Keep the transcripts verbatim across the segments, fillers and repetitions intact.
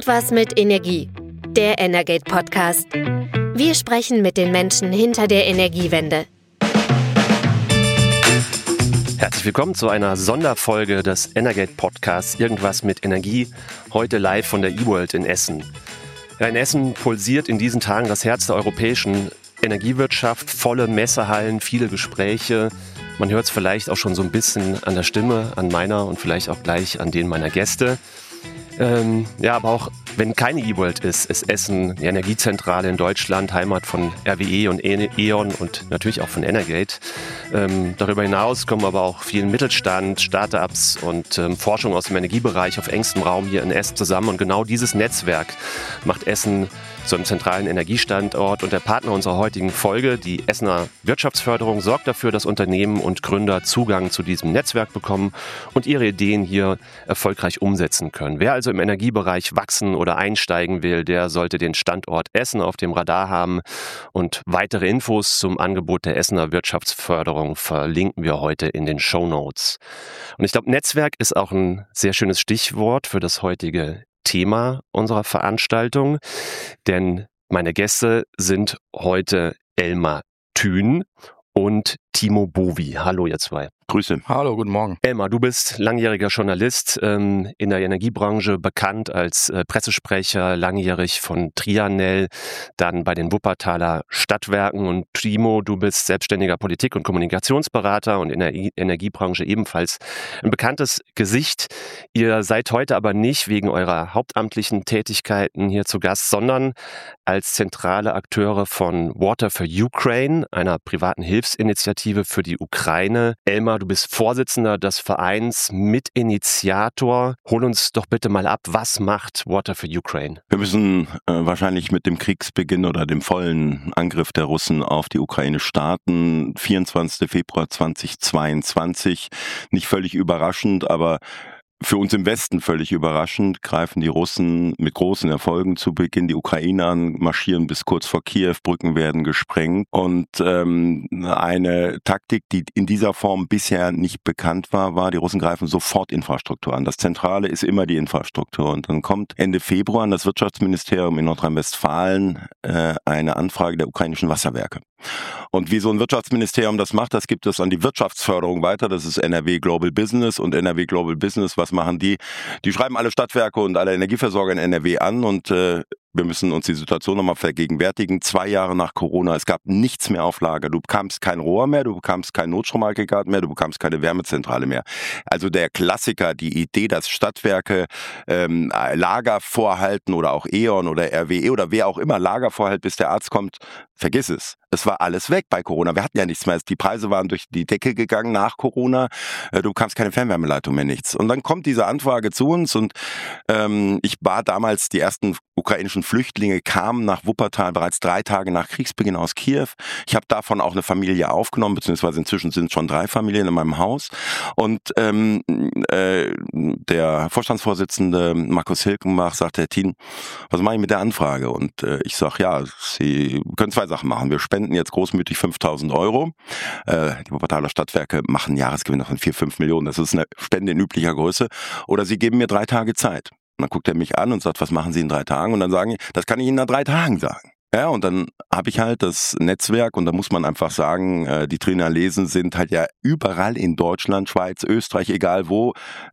Irgendwas mit Energie. Der Energate Podcast. Wir sprechen mit den Menschen hinter der Energiewende. Herzlich willkommen zu einer Sonderfolge des Energate Podcasts Irgendwas mit Energie. Heute live von der eWorld in Essen. Ja, in Essen pulsiert in diesen Tagen das Herz der europäischen Energiewirtschaft. Volle Messehallen, viele Gespräche. Man hört es vielleicht auch schon so ein bisschen an der Stimme, an meiner und vielleicht auch gleich an denen meiner Gäste. Ähm, ja, aber auch wenn keine eWorld ist, ist Essen die Energiezentrale in Deutschland, Heimat von R W E und E.ON und natürlich auch von Energate. Ähm, darüber hinaus kommen aber auch viel Mittelstand, Start-ups und ähm, Forschung aus dem Energiebereich auf engstem Raum hier in Essen zusammen. Und genau dieses Netzwerk macht Essen zu einem zentralen Energiestandort. Und der Partner unserer heutigen Folge, die Essener Wirtschaftsförderung, sorgt dafür, dass Unternehmen und Gründer Zugang zu diesem Netzwerk bekommen und ihre Ideen hier erfolgreich umsetzen können. Wer also im Energiebereich wachsen oder einsteigen will, der sollte den Standort Essen auf dem Radar haben. Und weitere Infos zum Angebot der Essener Wirtschaftsförderung verlinken wir heute in den Shownotes. Und ich glaube, Netzwerk ist auch ein sehr schönes Stichwort für das heutige Thema unserer Veranstaltung, denn meine Gäste sind heute Elmar Thün und Timo Bovi. Hallo ihr zwei. Grüße. Hallo, guten Morgen. Elmar, du bist langjähriger Journalist, ähm, in der Energiebranche bekannt als äh, Pressesprecher, langjährig von Trianel, dann bei den Wuppertaler Stadtwerken. Und Timo, du bist selbstständiger Politik- und Kommunikationsberater und in der I- Energiebranche ebenfalls ein bekanntes Gesicht. Ihr seid heute aber nicht wegen eurer hauptamtlichen Tätigkeiten hier zu Gast, sondern als zentrale Akteure von Water for Ukraine, einer privaten Hilfsinitiative für die Ukraine. Elmar, du bist Vorsitzender des Vereins, Mitinitiator. Hol uns doch bitte mal ab, was macht Water for Ukraine? Wir müssen äh, wahrscheinlich mit dem Kriegsbeginn oder dem vollen Angriff der Russen auf die Ukraine starten. vierundzwanzigster Februar zweitausendzweiundzwanzig. Nicht völlig überraschend, aber für uns im Westen völlig überraschend, greifen die Russen mit großen Erfolgen zu Beginn die Ukraine an, marschieren bis kurz vor Kiew, Brücken werden gesprengt und ähm, eine Taktik, die in dieser Form bisher nicht bekannt war, war, die Russen greifen sofort Infrastruktur an. Das Zentrale ist immer die Infrastruktur und dann kommt Ende Februar an das Wirtschaftsministerium in Nordrhein-Westfalen äh, eine Anfrage der ukrainischen Wasserwerke. Und wie so ein Wirtschaftsministerium das macht, das gibt es an die Wirtschaftsförderung weiter. Das ist N R W Global Business und N R W Global Business, was machen die? Die schreiben alle Stadtwerke und alle Energieversorger in N R W an und äh, wir müssen uns die Situation nochmal vergegenwärtigen. Zwei Jahre nach Corona, es gab nichts mehr auf Lager. Du bekamst kein Rohr mehr, du bekamst kein Notstromaggregat mehr, du bekamst keine Wärmezentrale mehr. Also der Klassiker, die Idee, dass Stadtwerke ähm, Lager vorhalten oder auch E.ON oder R W E oder wer auch immer Lager vorhält, bis der Arzt kommt, vergiss es. Es war alles weg bei Corona. Wir hatten ja nichts mehr. Die Preise waren durch die Decke gegangen nach Corona. Du bekamst keine Fernwärmeleitung mehr, nichts. Und dann kommt diese Anfrage zu uns und ähm, ich war damals, die ersten ukrainischen Flüchtlinge kamen nach Wuppertal bereits drei Tage nach Kriegsbeginn aus Kiew. Ich habe davon auch eine Familie aufgenommen, beziehungsweise inzwischen sind schon drei Familien in meinem Haus. Und ähm, äh, der Vorstandsvorsitzende Markus Hilkenbach sagt, Herr Thien, was mache ich mit der Anfrage? Und äh, ich sage, ja, Sie können zwei Sachen machen. Wir spenden jetzt großmütig fünftausend Euro. Äh, die Wuppertaler Stadtwerke machen Jahresgewinne von vier, fünf Millionen. Das ist eine Spende in üblicher Größe. Oder Sie geben mir drei Tage Zeit. Und dann guckt er mich an und sagt, was machen Sie in drei Tagen? Und dann sagen ich, das kann ich Ihnen nach drei Tagen sagen. Ja, und dann habe ich halt das Netzwerk und da muss man einfach sagen, äh, die Trianelesen sind halt ja überall in Deutschland, Schweiz, Österreich, egal wo.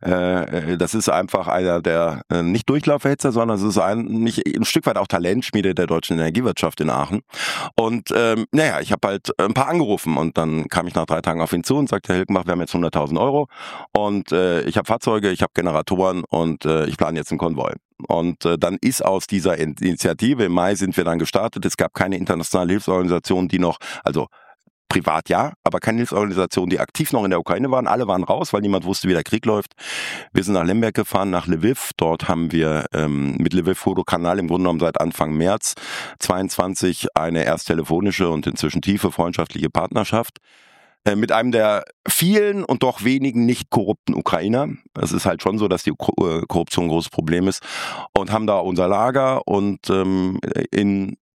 Äh, das ist einfach einer der äh, nicht Durchlauferhitzer, sondern es ist ein, nicht, ein Stück weit auch Talentschmiede der deutschen Energiewirtschaft in Aachen. Und ähm, naja, ich habe halt ein paar angerufen und dann kam ich nach drei Tagen auf ihn zu und sagte, Herr Hilkenbach, wir haben jetzt hunderttausend Euro und äh, ich habe Fahrzeuge, ich habe Generatoren und äh, ich plane jetzt einen Konvoi. Und äh, dann ist aus dieser Initiative, im Mai sind wir dann gestartet, es gab keine internationale Hilfsorganisation, die noch, also privat ja, aber keine Hilfsorganisation, die aktiv noch in der Ukraine waren. Alle waren raus, weil niemand wusste, wie der Krieg läuft. Wir sind nach Lemberg gefahren, nach Lviv. Dort haben wir ähm, mit Lviv Fotokanal im Grunde genommen seit Anfang März zweiundzwanzig eine erst telefonische und inzwischen tiefe freundschaftliche Partnerschaft mit einem der vielen und doch wenigen nicht korrupten Ukrainer. Es ist halt schon so, dass die Korruption ein großes Problem ist. Und haben da unser Lager und ähm, in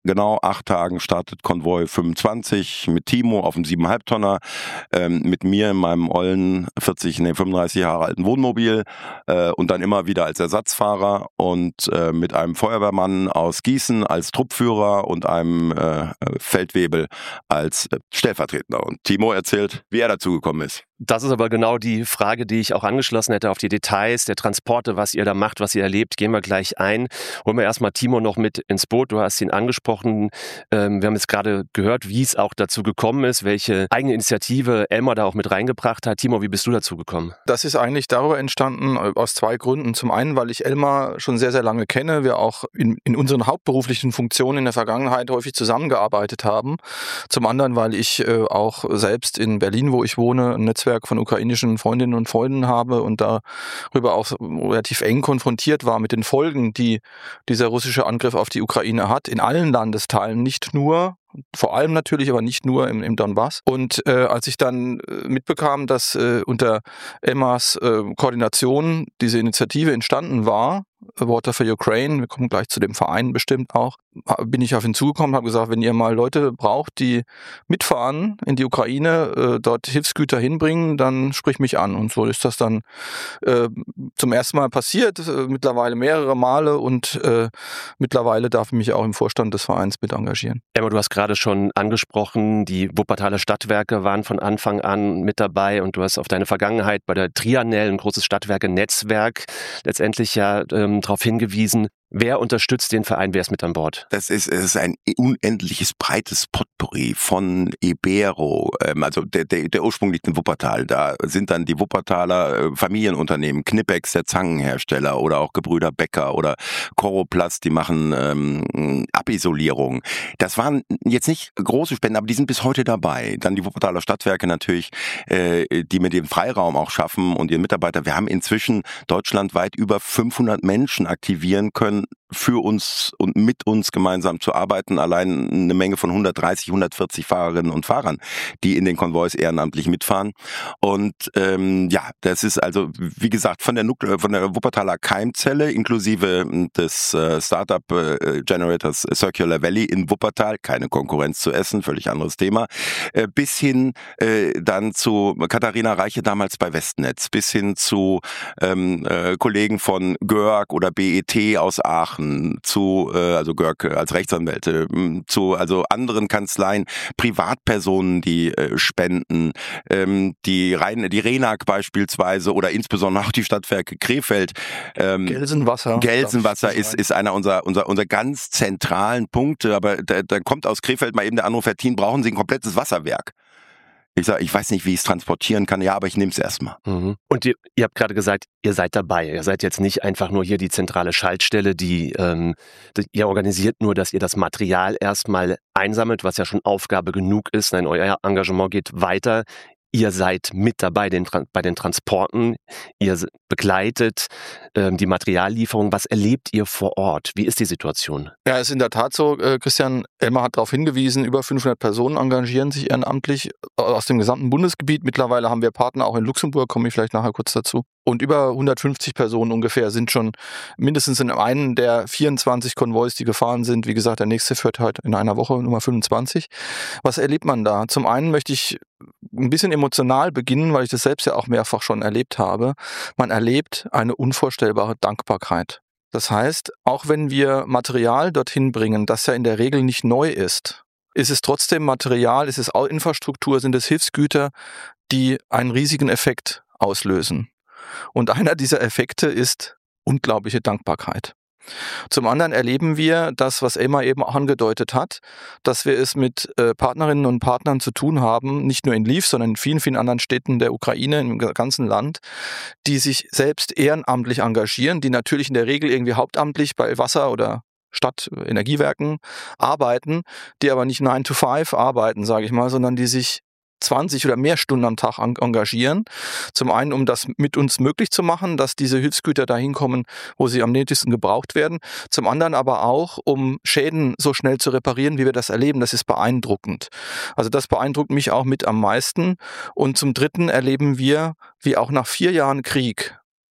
genau acht Tagen startet Konvoi fünfundzwanzig mit Timo auf dem sieben Komma fünf Tonner, ähm, mit mir in meinem ollen vierzig, nee, fünfunddreißig Jahre alten Wohnmobil äh, und dann immer wieder als Ersatzfahrer und äh, mit einem Feuerwehrmann aus Gießen als Truppführer und einem äh, Feldwebel als äh, Stellvertreter. Und Timo erzählt, wie er dazu gekommen ist. Das ist aber genau die Frage, die ich auch angeschlossen hätte auf die Details der Transporte, was ihr da macht, was ihr erlebt. Gehen wir gleich ein. Holen wir erstmal Timo noch mit ins Boot. Du hast ihn angesprochen. Ähm, wir haben jetzt gerade gehört, wie es auch dazu gekommen ist, welche eigene Initiative Elmar da auch mit reingebracht hat. Timo, wie bist du dazu gekommen? Das ist eigentlich darüber entstanden, aus zwei Gründen. Zum einen, weil ich Elmar schon sehr, sehr lange kenne. Wir auch in, in unseren hauptberuflichen Funktionen in der Vergangenheit häufig zusammengearbeitet haben. Zum anderen, weil ich äh, auch selbst in Berlin, wo ich wohne, ein Netzwerk von ukrainischen Freundinnen und Freunden habe und darüber auch relativ eng konfrontiert war mit den Folgen, die dieser russische Angriff auf die Ukraine hat, in allen Landesteilen, nicht nur, vor allem natürlich, aber nicht nur im, im Donbass. Und äh, als ich dann äh, mitbekam, dass äh, unter Elmars äh, Koordination diese Initiative entstanden war, Water for Ukraine, wir kommen gleich zu dem Verein bestimmt auch, bin ich auf ihn zugekommen, habe gesagt, wenn ihr mal Leute braucht, die mitfahren in die Ukraine, äh, dort Hilfsgüter hinbringen, dann sprich mich an. Und so ist das dann äh, zum ersten Mal passiert, äh, mittlerweile mehrere Male und äh, mittlerweile darf ich mich auch im Vorstand des Vereins mit engagieren. Emma, du hast gerade schon angesprochen, die Wuppertaler Stadtwerke waren von Anfang an mit dabei und du hast auf deine Vergangenheit bei der Trianel, ein großes Stadtwerke-Netzwerk, letztendlich ja ähm, darauf hingewiesen. Wer unterstützt den Verein? Wer ist mit an Bord? Das ist, es ist ein unendliches breites Potpourri von Ibero, ähm, also der, der, der Ursprung liegt in Wuppertal. Da sind dann die Wuppertaler äh, Familienunternehmen, Knipex, der Zangenhersteller oder auch Gebrüder Becker oder Coroplast, die machen ähm, Abisolierung. Das waren jetzt nicht große Spenden, aber die sind bis heute dabei. Dann die Wuppertaler Stadtwerke natürlich, äh, die mit dem Freiraum auch schaffen und ihren Mitarbeiter. Wir haben inzwischen deutschlandweit über fünfhundert Menschen aktivieren können, für uns und mit uns gemeinsam zu arbeiten. Allein eine Menge von hundertdreißig, hundertvierzig Fahrerinnen und Fahrern, die in den Konvois ehrenamtlich mitfahren. Und ähm, ja, das ist also, wie gesagt, von der, Nukle- von der Wuppertaler Keimzelle inklusive des äh, Startup äh, Generators Circular Valley in Wuppertal, keine Konkurrenz zu Essen, völlig anderes Thema, äh, bis hin äh, dann zu Katharina Reiche damals bei Westnetz, bis hin zu ähm, äh, Kollegen von G Ö R K oder B E T aus Aachen, zu, äh, also G Ö R K als Rechtsanwälte, zu also anderen Kanzleien, Privatpersonen, die äh, spenden, ähm, die Rhein, die Renag beispielsweise oder insbesondere auch die Stadtwerke Krefeld. Ähm, Gelsenwasser. Gelsenwasser ist, ist einer unserer, unserer, unserer ganz zentralen Punkte, aber da, da kommt aus Krefeld mal eben der Anruf, Herr Thien, brauchen Sie ein komplettes Wasserwerk? Ich sage, ich weiß nicht, wie ich es transportieren kann, ja, aber ich nehme es erstmal. Mhm. Und ihr, ihr habt gerade gesagt, ihr seid dabei. Ihr seid jetzt nicht einfach nur hier die zentrale Schaltstelle, die, ähm, die ihr organisiert nur, dass ihr das Material erstmal einsammelt, was ja schon Aufgabe genug ist. Nein, euer Engagement geht weiter. Ihr seid mit dabei den, bei den Transporten, ihr begleitet ähm, die Materiallieferung. Was erlebt ihr vor Ort? Wie ist die Situation? Ja, es ist in der Tat so, äh, Christian, Elmar hat darauf hingewiesen, über fünfhundert Personen engagieren sich ehrenamtlich aus dem gesamten Bundesgebiet. Mittlerweile haben wir Partner auch in Luxemburg, komme ich vielleicht nachher kurz dazu. Und über hundertfünfzig Personen ungefähr sind schon mindestens in einem der vierundzwanzig Konvois, die gefahren sind. Wie gesagt, der nächste fährt heute in einer Woche, Nummer fünfundzwanzig. Was erlebt man da? Zum einen möchte ich ein bisschen emotional beginnen, weil ich das selbst ja auch mehrfach schon erlebt habe. Man erlebt eine unvorstellbare Dankbarkeit. Das heißt, auch wenn wir Material dorthin bringen, das ja in der Regel nicht neu ist, ist es trotzdem Material, ist es auch Infrastruktur, sind es Hilfsgüter, die einen riesigen Effekt auslösen. Und einer dieser Effekte ist unglaubliche Dankbarkeit. Zum anderen erleben wir das, was Elmar eben auch angedeutet hat, dass wir es mit äh, Partnerinnen und Partnern zu tun haben, nicht nur in Lviv, sondern in vielen, vielen anderen Städten der Ukraine, im ganzen Land, die sich selbst ehrenamtlich engagieren, die natürlich in der Regel irgendwie hauptamtlich bei Wasser- oder Stadtenergiewerken arbeiten, die aber nicht nine to five arbeiten, sage ich mal, sondern die sich zwanzig oder mehr Stunden am Tag engagieren. Zum einen, um das mit uns möglich zu machen, dass diese Hilfsgüter dahin kommen, wo sie am nötigsten gebraucht werden. Zum anderen aber auch, um Schäden so schnell zu reparieren, wie wir das erleben. Das ist beeindruckend. Also das beeindruckt mich auch mit am meisten. Und zum Dritten erleben wir, wie auch nach vier Jahren Krieg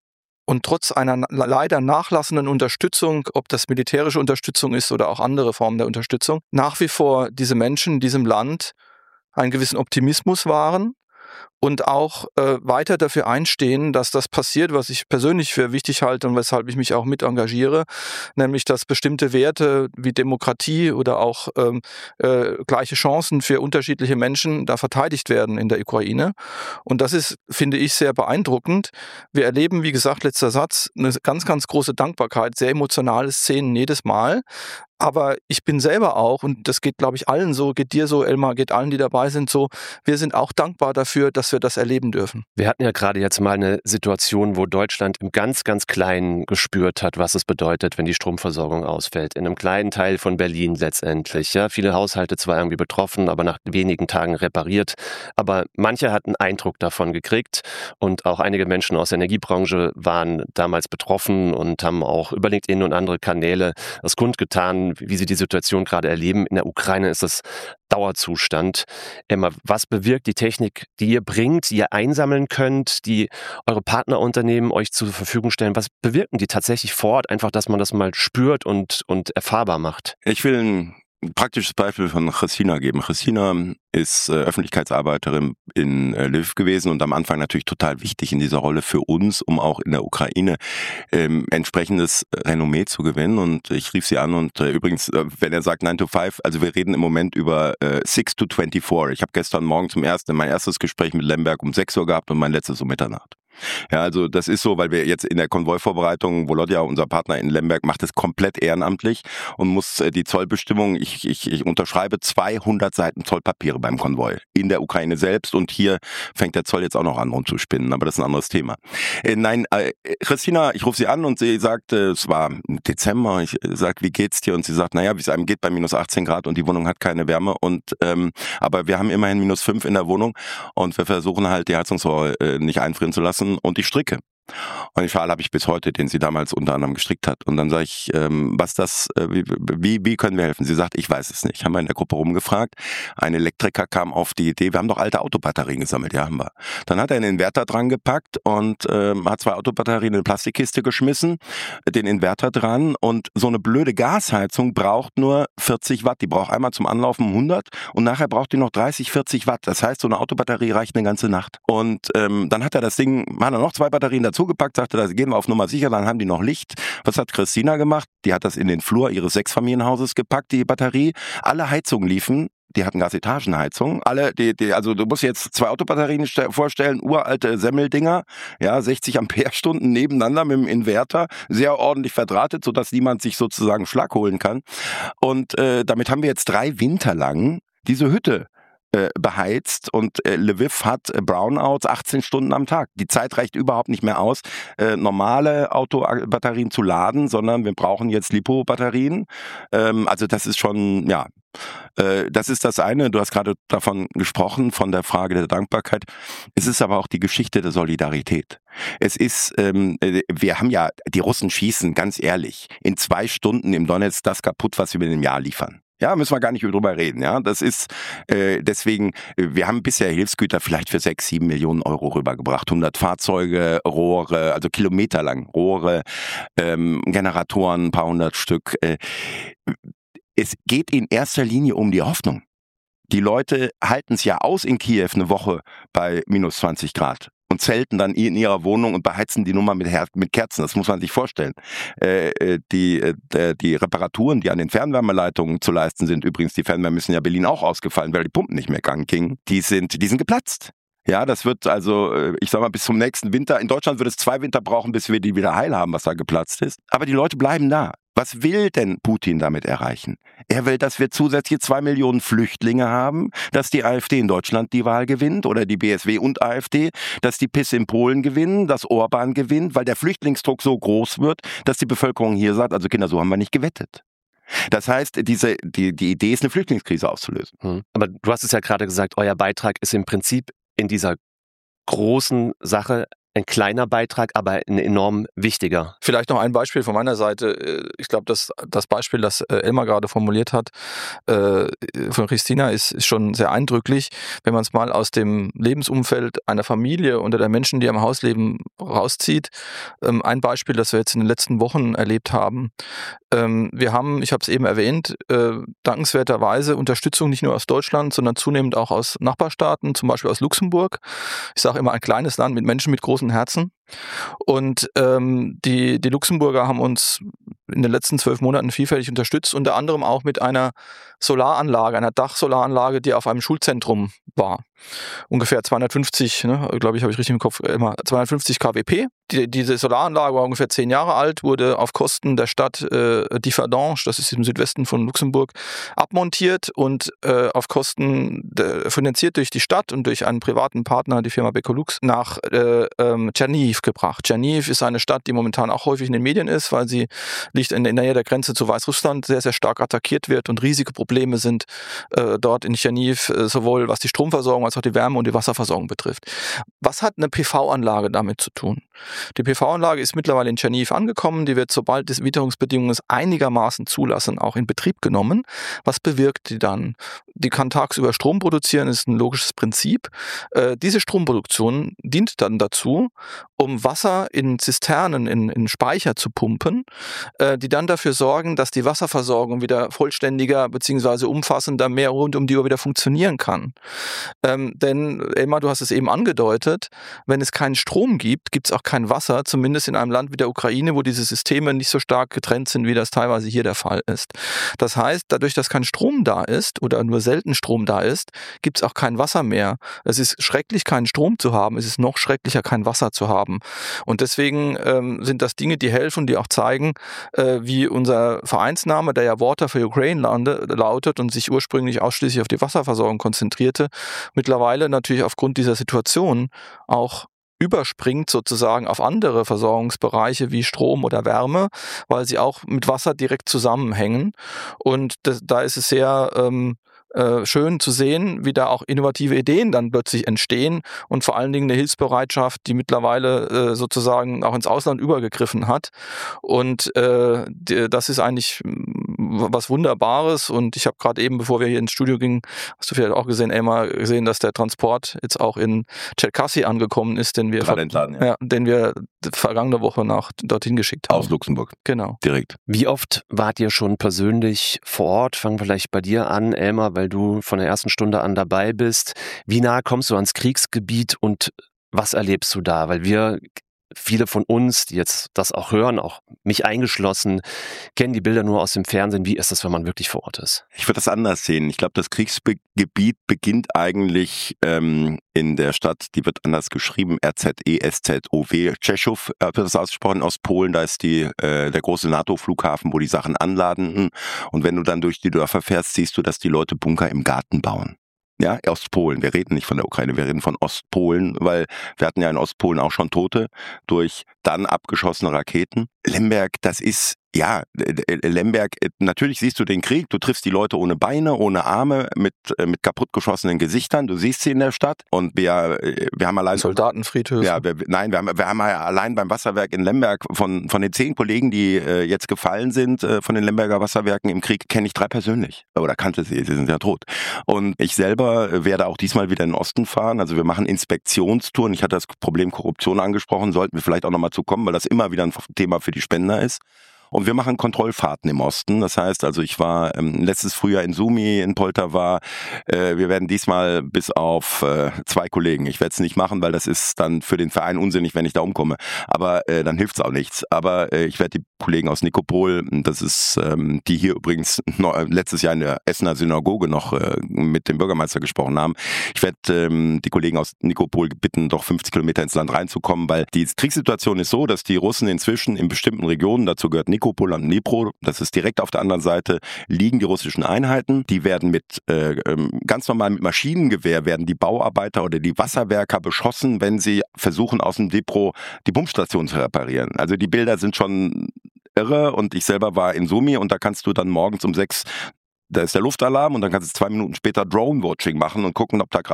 und trotz einer leider nachlassenden Unterstützung, ob das militärische Unterstützung ist oder auch andere Formen der Unterstützung, nach wie vor diese Menschen in diesem Land einen gewissen Optimismus wahren und auch äh, weiter dafür einstehen, dass das passiert, was ich persönlich für wichtig halte und weshalb ich mich auch mit engagiere, nämlich dass bestimmte Werte wie Demokratie oder auch ähm, äh, gleiche Chancen für unterschiedliche Menschen da verteidigt werden in der Ukraine. Und das ist, finde ich, sehr beeindruckend. Wir erleben, wie gesagt, letzter Satz, eine ganz, ganz große Dankbarkeit, sehr emotionale Szenen jedes Mal. Aber ich bin selber auch, und das geht, glaube ich, allen so, geht dir so, Elmar, geht allen, die dabei sind, so, wir sind auch dankbar dafür, dass wir das erleben dürfen. Wir hatten ja gerade jetzt mal eine Situation, wo Deutschland im ganz, ganz Kleinen gespürt hat, was es bedeutet, wenn die Stromversorgung ausfällt. In einem kleinen Teil von Berlin letztendlich. Ja, viele Haushalte zwar irgendwie betroffen, aber nach wenigen Tagen repariert. Aber manche hatten Eindruck davon gekriegt und auch einige Menschen aus der Energiebranche waren damals betroffen und haben auch über LinkedIn und andere Kanäle das kundgetan, wie sie die Situation gerade erleben. In der Ukraine ist das Dauerzustand. Emma, was bewirkt die Technik, die ihr bringt, die ihr einsammeln könnt, die eure Partnerunternehmen euch zur Verfügung stellen? Was bewirken die tatsächlich vor Ort? Einfach, dass man das mal spürt und, und erfahrbar macht. Ich will ein praktisches Beispiel von Christina geben. Christina ist äh, Öffentlichkeitsarbeiterin in äh, Lviv gewesen und am Anfang natürlich total wichtig in dieser Rolle für uns, um auch in der Ukraine ähm, entsprechendes Renommee zu gewinnen. Und ich rief sie an und äh, übrigens, äh, wenn er sagt nine to five, also wir reden im Moment über äh, six to twenty-four. Ich habe gestern Morgen zum ersten mein erstes Gespräch mit Lemberg um sechs Uhr gehabt und mein letztes um Mitternacht. Ja, also das ist so, weil wir jetzt in der Konvoi-Vorbereitung, Volodya, unser Partner in Lemberg, macht es komplett ehrenamtlich und muss äh, die Zollbestimmung, ich, ich, ich unterschreibe zweihundert Seiten Zollpapiere beim Konvoi in der Ukraine selbst und hier fängt der Zoll jetzt auch noch an rumzuspinnen, aber das ist ein anderes Thema. Äh, nein, äh, Christina, ich rufe sie an und sie sagt, äh, es war Dezember, ich äh, sag, wie geht's dir? Und sie sagt, naja, wie es einem geht bei minus achtzehn Grad und die Wohnung hat keine Wärme und ähm, aber wir haben immerhin minus fünf in der Wohnung und wir versuchen halt die Heizungsrohre äh, nicht einfrieren zu lassen und ich stricke. Und den Schal habe ich bis heute, den sie damals unter anderem gestrickt hat. Und dann sage ich, ähm, was das, äh, wie, wie können wir helfen? Sie sagt, ich weiß es nicht. Haben wir in der Gruppe rumgefragt. Ein Elektriker kam auf die Idee, wir haben doch alte Autobatterien gesammelt, ja haben wir. Dann hat er einen Inverter dran gepackt und ähm, hat zwei Autobatterien in eine Plastikkiste geschmissen, den Inverter dran und so eine blöde Gasheizung braucht nur vierzig Watt. Die braucht einmal zum Anlaufen hundert und nachher braucht die noch dreißig, vierzig Watt. Das heißt, so eine Autobatterie reicht eine ganze Nacht. Und ähm, dann hat er das Ding, hat er noch zwei Batterien dazu zugepackt, sagte, da gehen wir auf Nummer sicher, dann haben die noch Licht. Was hat Christina gemacht? Die hat das in den Flur ihres Sechsfamilienhauses gepackt, die Batterie. Alle Heizungen liefen. Die hatten Gasetagenheizung. Alle, die, die, also du musst jetzt zwei Autobatterien vorstellen, uralte Semmeldinger, ja, sechzig Ampere-Stunden nebeneinander mit dem Inverter, sehr ordentlich verdrahtet, sodass niemand sich sozusagen Schlag holen kann. Und äh, damit haben wir jetzt drei Winter lang diese Hütte beheizt und äh, Lviv hat äh, Brownouts achtzehn Stunden am Tag. Die Zeit reicht überhaupt nicht mehr aus, äh, normale Autobatterien zu laden, sondern wir brauchen jetzt Lipo-Batterien. Ähm, also das ist schon, ja, äh, das ist das eine. Du hast gerade davon gesprochen, von der Frage der Dankbarkeit. Es ist aber auch die Geschichte der Solidarität. Es ist, ähm, wir haben ja, die Russen schießen, ganz ehrlich, in zwei Stunden im Donetsk das kaputt, was wir in einem Jahr liefern. Ja, müssen wir gar nicht drüber reden. Ja, das ist äh, deswegen. Wir haben bisher Hilfsgüter vielleicht für sechs, sieben Millionen Euro rübergebracht. hundert Fahrzeuge, Rohre, also kilometerlang Rohre, ähm, Generatoren, ein paar hundert Stück. Äh, es geht in erster Linie um die Hoffnung. Die Leute halten es ja aus in Kiew eine Woche bei minus zwanzig Grad. Und zelten dann in ihrer Wohnung und beheizen die Nummer mit, Her- mit Kerzen. Das muss man sich vorstellen. Äh, die, äh, die Reparaturen, die an den Fernwärmeleitungen zu leisten sind, übrigens, die Fernwärme müssen ja Berlin auch ausgefallen, weil die Pumpen nicht mehr gingen, die sind, die sind geplatzt. Ja, das wird also, ich sag mal, bis zum nächsten Winter. In Deutschland wird es zwei Winter brauchen, bis wir die wieder heil haben, was da geplatzt ist. Aber die Leute bleiben da. Was will denn Putin damit erreichen? Er will, dass wir zusätzlich zwei Millionen Flüchtlinge haben, dass die AfD in Deutschland die Wahl gewinnt oder die B S W und AfD, dass die P I S in Polen gewinnen, dass Orban gewinnt, weil der Flüchtlingsdruck so groß wird, dass die Bevölkerung hier sagt, also Kinder, so haben wir nicht gewettet. Das heißt, diese, die, die Idee ist, eine Flüchtlingskrise auszulösen. Hm. Aber du hast es ja gerade gesagt, euer Beitrag ist im Prinzip in dieser großen Sache ein kleiner Beitrag, aber ein enorm wichtiger. Vielleicht noch ein Beispiel von meiner Seite. Ich glaube, das, das Beispiel, das Elmar gerade formuliert hat, von Christina, ist, ist schon sehr eindrücklich. Wenn man es mal aus dem Lebensumfeld einer Familie oder der Menschen, die am Haus leben, rauszieht. Ein Beispiel, das wir jetzt in den letzten Wochen erlebt haben. Wir haben, ich habe es eben erwähnt, dankenswerterweise Unterstützung nicht nur aus Deutschland, sondern zunehmend auch aus Nachbarstaaten, zum Beispiel aus Luxemburg. Ich sage immer, ein kleines Land mit Menschen mit großen Herzen. Und ähm, die, die Luxemburger haben uns in den letzten zwölf Monaten vielfältig unterstützt, unter anderem auch mit einer Solaranlage, einer Dachsolaranlage, die auf einem Schulzentrum war. Ungefähr zweihundertfünfzig, ne, glaube ich, habe ich richtig im Kopf, immer zweihundertfünfzig Kilowatt. Die, diese Solaranlage war ungefähr zehn Jahre alt, wurde auf Kosten der Stadt äh, Differdange, das ist im Südwesten von Luxemburg, abmontiert und äh, auf Kosten de, finanziert durch die Stadt und durch einen privaten Partner, die Firma Becolux, nach äh, ähm, Černíhiv gebracht. Černíhiv ist eine Stadt, die momentan auch häufig in den Medien ist, weil sie liegt in der Nähe der Grenze zu Weißrussland, sehr, sehr stark attackiert wird und riesige Probleme sind äh, dort in Černíhiv, äh, sowohl was die Stromversorgung als auch die Wärme- und die Wasserversorgung betrifft. Was hat eine P V-Anlage damit zu tun? Die P V-Anlage ist mittlerweile in Černíhiv angekommen, die wird, sobald die Witterungsbedingungen es einigermaßen zulassen, auch in Betrieb genommen. Was bewirkt die dann? Die kann tagsüber Strom produzieren, ist ein logisches Prinzip. Äh, diese Stromproduktion dient dann dazu, um Wasser in Zisternen, in, in Speicher zu pumpen, äh, die dann dafür sorgen, dass die Wasserversorgung wieder vollständiger bzw. umfassender, mehr rund um die Uhr wieder funktionieren kann. Ähm, denn, Elmar, du hast es eben angedeutet, wenn es keinen Strom gibt, gibt es auch kein Wasser, zumindest in einem Land wie der Ukraine, wo diese Systeme nicht so stark getrennt sind, wie das teilweise hier der Fall ist. Das heißt, dadurch, dass kein Strom da ist oder nur selten Strom da ist, gibt es auch kein Wasser mehr. Es ist schrecklich, keinen Strom zu haben. Es ist noch schrecklicher, kein Wasser zu haben. Und deswegen ähm, sind das Dinge, die helfen, die auch zeigen, äh, wie unser Vereinsname, der ja Water for Ukraine lande, lautet und sich ursprünglich ausschließlich auf die Wasserversorgung konzentrierte, mittlerweile natürlich aufgrund dieser Situation auch überspringt sozusagen auf andere Versorgungsbereiche wie Strom oder Wärme, weil sie auch mit Wasser direkt zusammenhängen. Und das, da ist es sehr ähm, äh, schön zu sehen, wie da auch innovative Ideen dann plötzlich entstehen und vor allen Dingen eine Hilfsbereitschaft, die mittlerweile äh, sozusagen auch ins Ausland übergegriffen hat. Und äh, die, das ist eigentlich was Wunderbares. Und ich habe gerade eben, bevor wir hier ins Studio gingen, hast du vielleicht auch gesehen, Elmar, gesehen, dass der Transport jetzt auch in Čerkasy angekommen ist, den wir, ver- Entladen, ja. Ja, den wir vergangene Woche nach dorthin geschickt haben. Aus Luxemburg. Genau. Direkt. Wie oft wart ihr schon persönlich vor Ort? Fangen wir vielleicht bei dir an, Elmar, weil du von der ersten Stunde an dabei bist. Wie nah kommst du ans Kriegsgebiet und was erlebst du da? Weil wir, viele von uns, die jetzt das auch hören, auch mich eingeschlossen, kennen die Bilder nur aus dem Fernsehen. Wie ist das, wenn man wirklich vor Ort ist? Ich würde das anders sehen. Ich glaube, das Kriegsgebiet beginnt eigentlich ähm, in der Stadt, die wird anders geschrieben, R Z E S Z O W, Tschechow wird das ausgesprochen, aus Polen. Da ist die äh, der große NATO-Flughafen, wo die Sachen anladen. Und wenn du dann durch die Dörfer fährst, siehst du, dass die Leute Bunker im Garten bauen. Ja, Ostpolen. Wir reden nicht von der Ukraine, wir reden von Ostpolen, weil wir hatten ja in Ostpolen auch schon Tote durch dann abgeschossene Raketen. Lemberg, das ist, ja, Lemberg, natürlich siehst du den Krieg, du triffst die Leute ohne Beine, ohne Arme, mit mit kaputtgeschossenen Gesichtern, du siehst sie in der Stadt und wir wir haben allein... Soldatenfriedhöfe. Ja, wir, nein, wir haben, wir haben ja allein beim Wasserwerk in Lemberg von von den zehn Kollegen, die äh, jetzt gefallen sind, äh, von den Lemberger Wasserwerken im Krieg, kenne ich drei persönlich. Oder kannte sie, sie sind ja tot. Und ich selber werde auch diesmal wieder in den Osten fahren, also wir machen Inspektionstouren. Ich hatte das Problem Korruption angesprochen, sollten wir vielleicht auch nochmal zu kommen, weil das immer wieder ein Thema für die Spender ist. Und wir machen Kontrollfahrten im Osten. Das heißt, also ich war ähm, letztes Frühjahr in Sumi, in Poltava. Äh, wir werden diesmal bis auf äh, zwei Kollegen. Ich werde es nicht machen, weil das ist dann für den Verein unsinnig, wenn ich da umkomme. Aber äh, dann hilft es auch nichts. Aber äh, ich werde die Kollegen aus Nikopol, das ist ähm, die hier übrigens noch, äh, letztes Jahr in der Essener Synagoge noch äh, mit dem Bürgermeister gesprochen haben. Ich werde ähm, die Kollegen aus Nikopol bitten, doch fünfzig Kilometer ins Land reinzukommen, weil die Kriegssituation ist so, dass die Russen inzwischen in bestimmten Regionen, dazu gehört Nikopol, Nikopol und Dnipro, das ist direkt auf der anderen Seite, liegen die russischen Einheiten. Die werden mit äh, ganz normal mit Maschinengewehr werden die Bauarbeiter oder die Wasserwerker beschossen, wenn sie versuchen, aus dem Dnipro die Pumpstation zu reparieren. Also die Bilder sind schon irre und ich selber war in Sumi und da kannst du dann morgens um sechs, da ist der Luftalarm und dann kannst du zwei Minuten später Drone-Watching machen und gucken, ob da gerade eine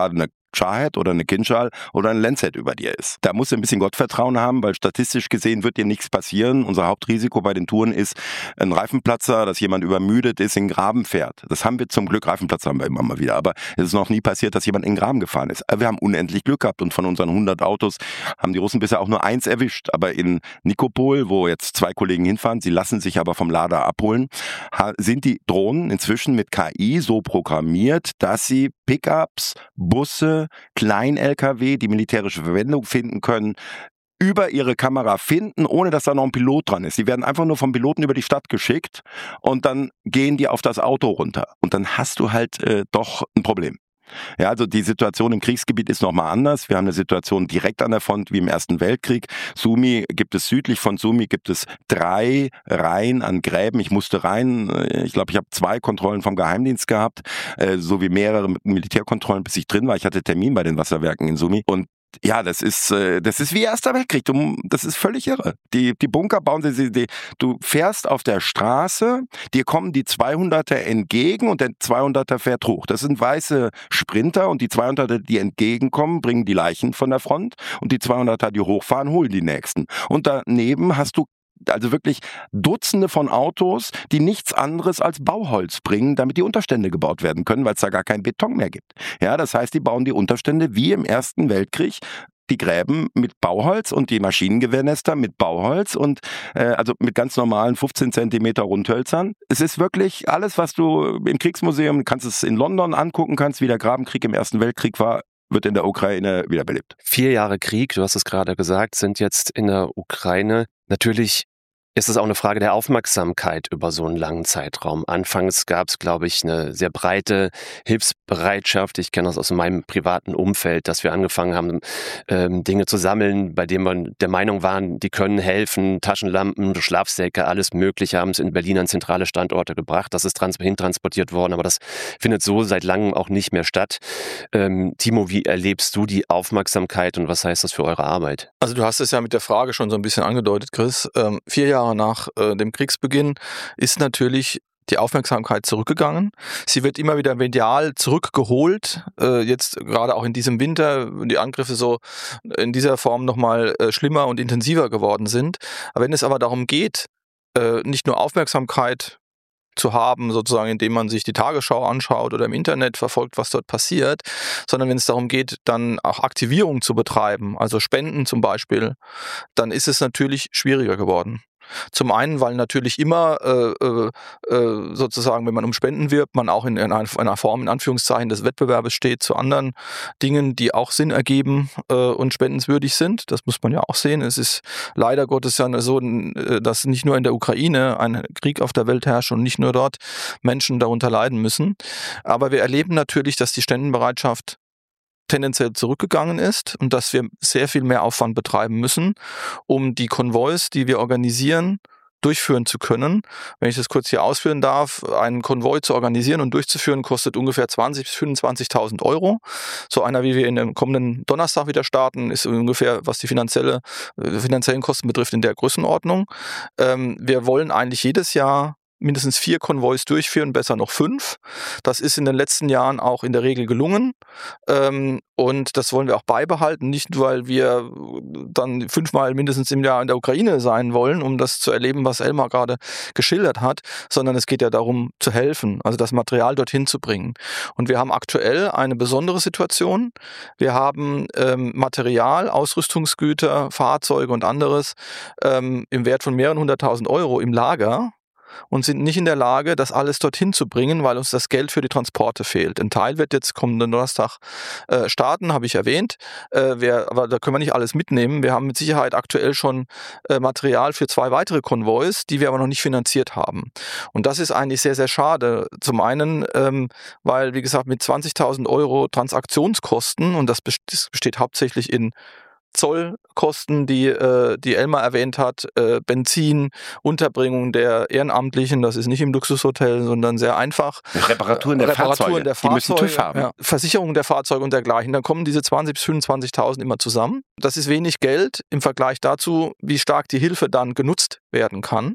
Shahed oder eine Kinschal oder ein Lancet über dir ist. Da musst du ein bisschen Gottvertrauen haben, weil statistisch gesehen wird dir nichts passieren. Unser Hauptrisiko bei den Touren ist ein Reifenplatzer, dass jemand übermüdet ist, in den Graben fährt. Das haben wir zum Glück, Reifenplatzer haben wir immer mal wieder, aber es ist noch nie passiert, dass jemand in den Graben gefahren ist. Wir haben unendlich Glück gehabt und von unseren hundert Autos haben die Russen bisher auch nur eins erwischt. Aber in Nikopol, wo jetzt zwei Kollegen hinfahren, sie lassen sich aber vom Lader abholen, sind die Drohnen inzwischen mit K I so programmiert, dass sie Pickups, Busse, Klein-L K W, die militärische Verwendung finden können, über ihre Kamera finden, ohne dass da noch ein Pilot dran ist. Die werden einfach nur vom Piloten über die Stadt geschickt und dann gehen die auf das Auto runter. Und dann hast du halt äh, doch ein Problem. Ja, also die Situation im Kriegsgebiet ist nochmal anders. Wir haben eine Situation direkt an der Front wie im Ersten Weltkrieg. Sumy gibt es, südlich von Sumy gibt es drei Reihen an Gräben. Ich musste rein. Ich glaube, ich habe zwei Kontrollen vom Geheimdienst gehabt, äh, sowie mehrere Militärkontrollen, bis ich drin war. Ich hatte Termin bei den Wasserwerken in Sumy und ja, das ist äh, das ist wie Erster Weltkrieg. Du, das ist völlig irre. Die die Bunker bauen sie, die, du fährst auf der Straße, dir kommen die zweihunderter entgegen und der zweihunderter fährt hoch. Das sind weiße Sprinter und die zweihunderter, die entgegenkommen, bringen die Leichen von der Front und die zweihunderter, die hochfahren, holen die nächsten. Und daneben hast du also wirklich Dutzende von Autos, die nichts anderes als Bauholz bringen, damit die Unterstände gebaut werden können, weil es da gar keinen Beton mehr gibt. Ja, das heißt, die bauen die Unterstände wie im Ersten Weltkrieg, die Gräben mit Bauholz und die Maschinengewehrnester mit Bauholz und äh, also mit ganz normalen fünfzehn Zentimeter Rundhölzern. Es ist wirklich alles, was du im Kriegsmuseum, du kannst es in London angucken kannst, wie der Grabenkrieg im Ersten Weltkrieg war, wird in der Ukraine wiederbelebt. Vier Jahre Krieg, du hast es gerade gesagt, sind jetzt in der Ukraine. Natürlich ist es auch eine Frage der Aufmerksamkeit über so einen langen Zeitraum. Anfangs gab es, glaube ich, eine sehr breite Hilfsbereitschaft. Ich kenne das aus meinem privaten Umfeld, dass wir angefangen haben, ähm, Dinge zu sammeln, bei denen wir der Meinung waren, die können helfen. Taschenlampen, Schlafsäcke, alles Mögliche, haben es in Berlin an zentrale Standorte gebracht. Das ist trans- hintransportiert worden, aber das findet so seit langem auch nicht mehr statt. Ähm, Timo, wie erlebst du die Aufmerksamkeit und was heißt das für eure Arbeit? Also du hast es ja mit der Frage schon so ein bisschen angedeutet, Chris. Ähm, vier Jahre nach äh, dem Kriegsbeginn ist natürlich die Aufmerksamkeit zurückgegangen. Sie wird immer wieder medial zurückgeholt. Äh, jetzt gerade auch in diesem Winter, die Angriffe so in dieser Form nochmal äh, schlimmer und intensiver geworden sind. Aber wenn es aber darum geht, äh, nicht nur Aufmerksamkeit zu haben, sozusagen, indem man sich die Tagesschau anschaut oder im Internet verfolgt, was dort passiert, sondern wenn es darum geht, dann auch Aktivierung zu betreiben, also Spenden zum Beispiel, dann ist es natürlich schwieriger geworden. Zum einen, weil natürlich immer äh, äh, sozusagen, wenn man um Spenden wirbt, man auch in, in einer Form, in Anführungszeichen, des Wettbewerbes steht zu anderen Dingen, die auch Sinn ergeben äh, und spendenswürdig sind. Das muss man ja auch sehen. Es ist leider Gottes ja so, dass nicht nur in der Ukraine ein Krieg auf der Welt herrscht und nicht nur dort Menschen darunter leiden müssen. Aber wir erleben natürlich, dass die Spendenbereitschaft tendenziell zurückgegangen ist und dass wir sehr viel mehr Aufwand betreiben müssen, um die Konvois, die wir organisieren, durchführen zu können. Wenn ich das kurz hier ausführen darf, einen Konvoi zu organisieren und durchzuführen, kostet ungefähr zwanzigtausend bis fünfundzwanzigtausend Euro. So einer, wie wir in dem kommenden Donnerstag wieder starten, ist ungefähr, was die finanzielle, finanziellen Kosten betrifft, in der Größenordnung. Ähm, wir wollen eigentlich jedes Jahr mindestens vier Konvois durchführen, besser noch fünf. Das ist in den letzten Jahren auch in der Regel gelungen. Ähm, und das wollen wir auch beibehalten, nicht weil wir dann fünfmal mindestens im Jahr in der Ukraine sein wollen, um das zu erleben, was Elmar gerade geschildert hat, sondern es geht ja darum, zu helfen, also das Material dorthin zu bringen. Und wir haben aktuell eine besondere Situation. Wir haben ähm, Material, Ausrüstungsgüter, Fahrzeuge und anderes ähm, im Wert von mehreren hunderttausend Euro im Lager und sind nicht in der Lage, das alles dorthin zu bringen, weil uns das Geld für die Transporte fehlt. Ein Teil wird jetzt kommenden Donnerstag äh, starten, habe ich erwähnt. Äh, wir, aber da können wir nicht alles mitnehmen. Wir haben mit Sicherheit aktuell schon äh, Material für zwei weitere Konvois, die wir aber noch nicht finanziert haben. Und das ist eigentlich sehr, sehr schade. Zum einen, ähm, weil, wie gesagt, mit zwanzigtausend Euro Transaktionskosten, und das besteht hauptsächlich in Zollkosten, die, äh, die Elmar erwähnt hat, äh, Benzin, Unterbringung der Ehrenamtlichen, das ist nicht im Luxushotel, sondern sehr einfach. Reparaturen der Reparaturen Fahrzeuge, der Fahrzeuge, die müssen TÜV haben. Ja, Versicherung der Fahrzeuge und dergleichen. Dann kommen diese zwanzig bis fünfundzwanzigtausend immer zusammen. Das ist wenig Geld im Vergleich dazu, wie stark die Hilfe dann genutzt werden kann.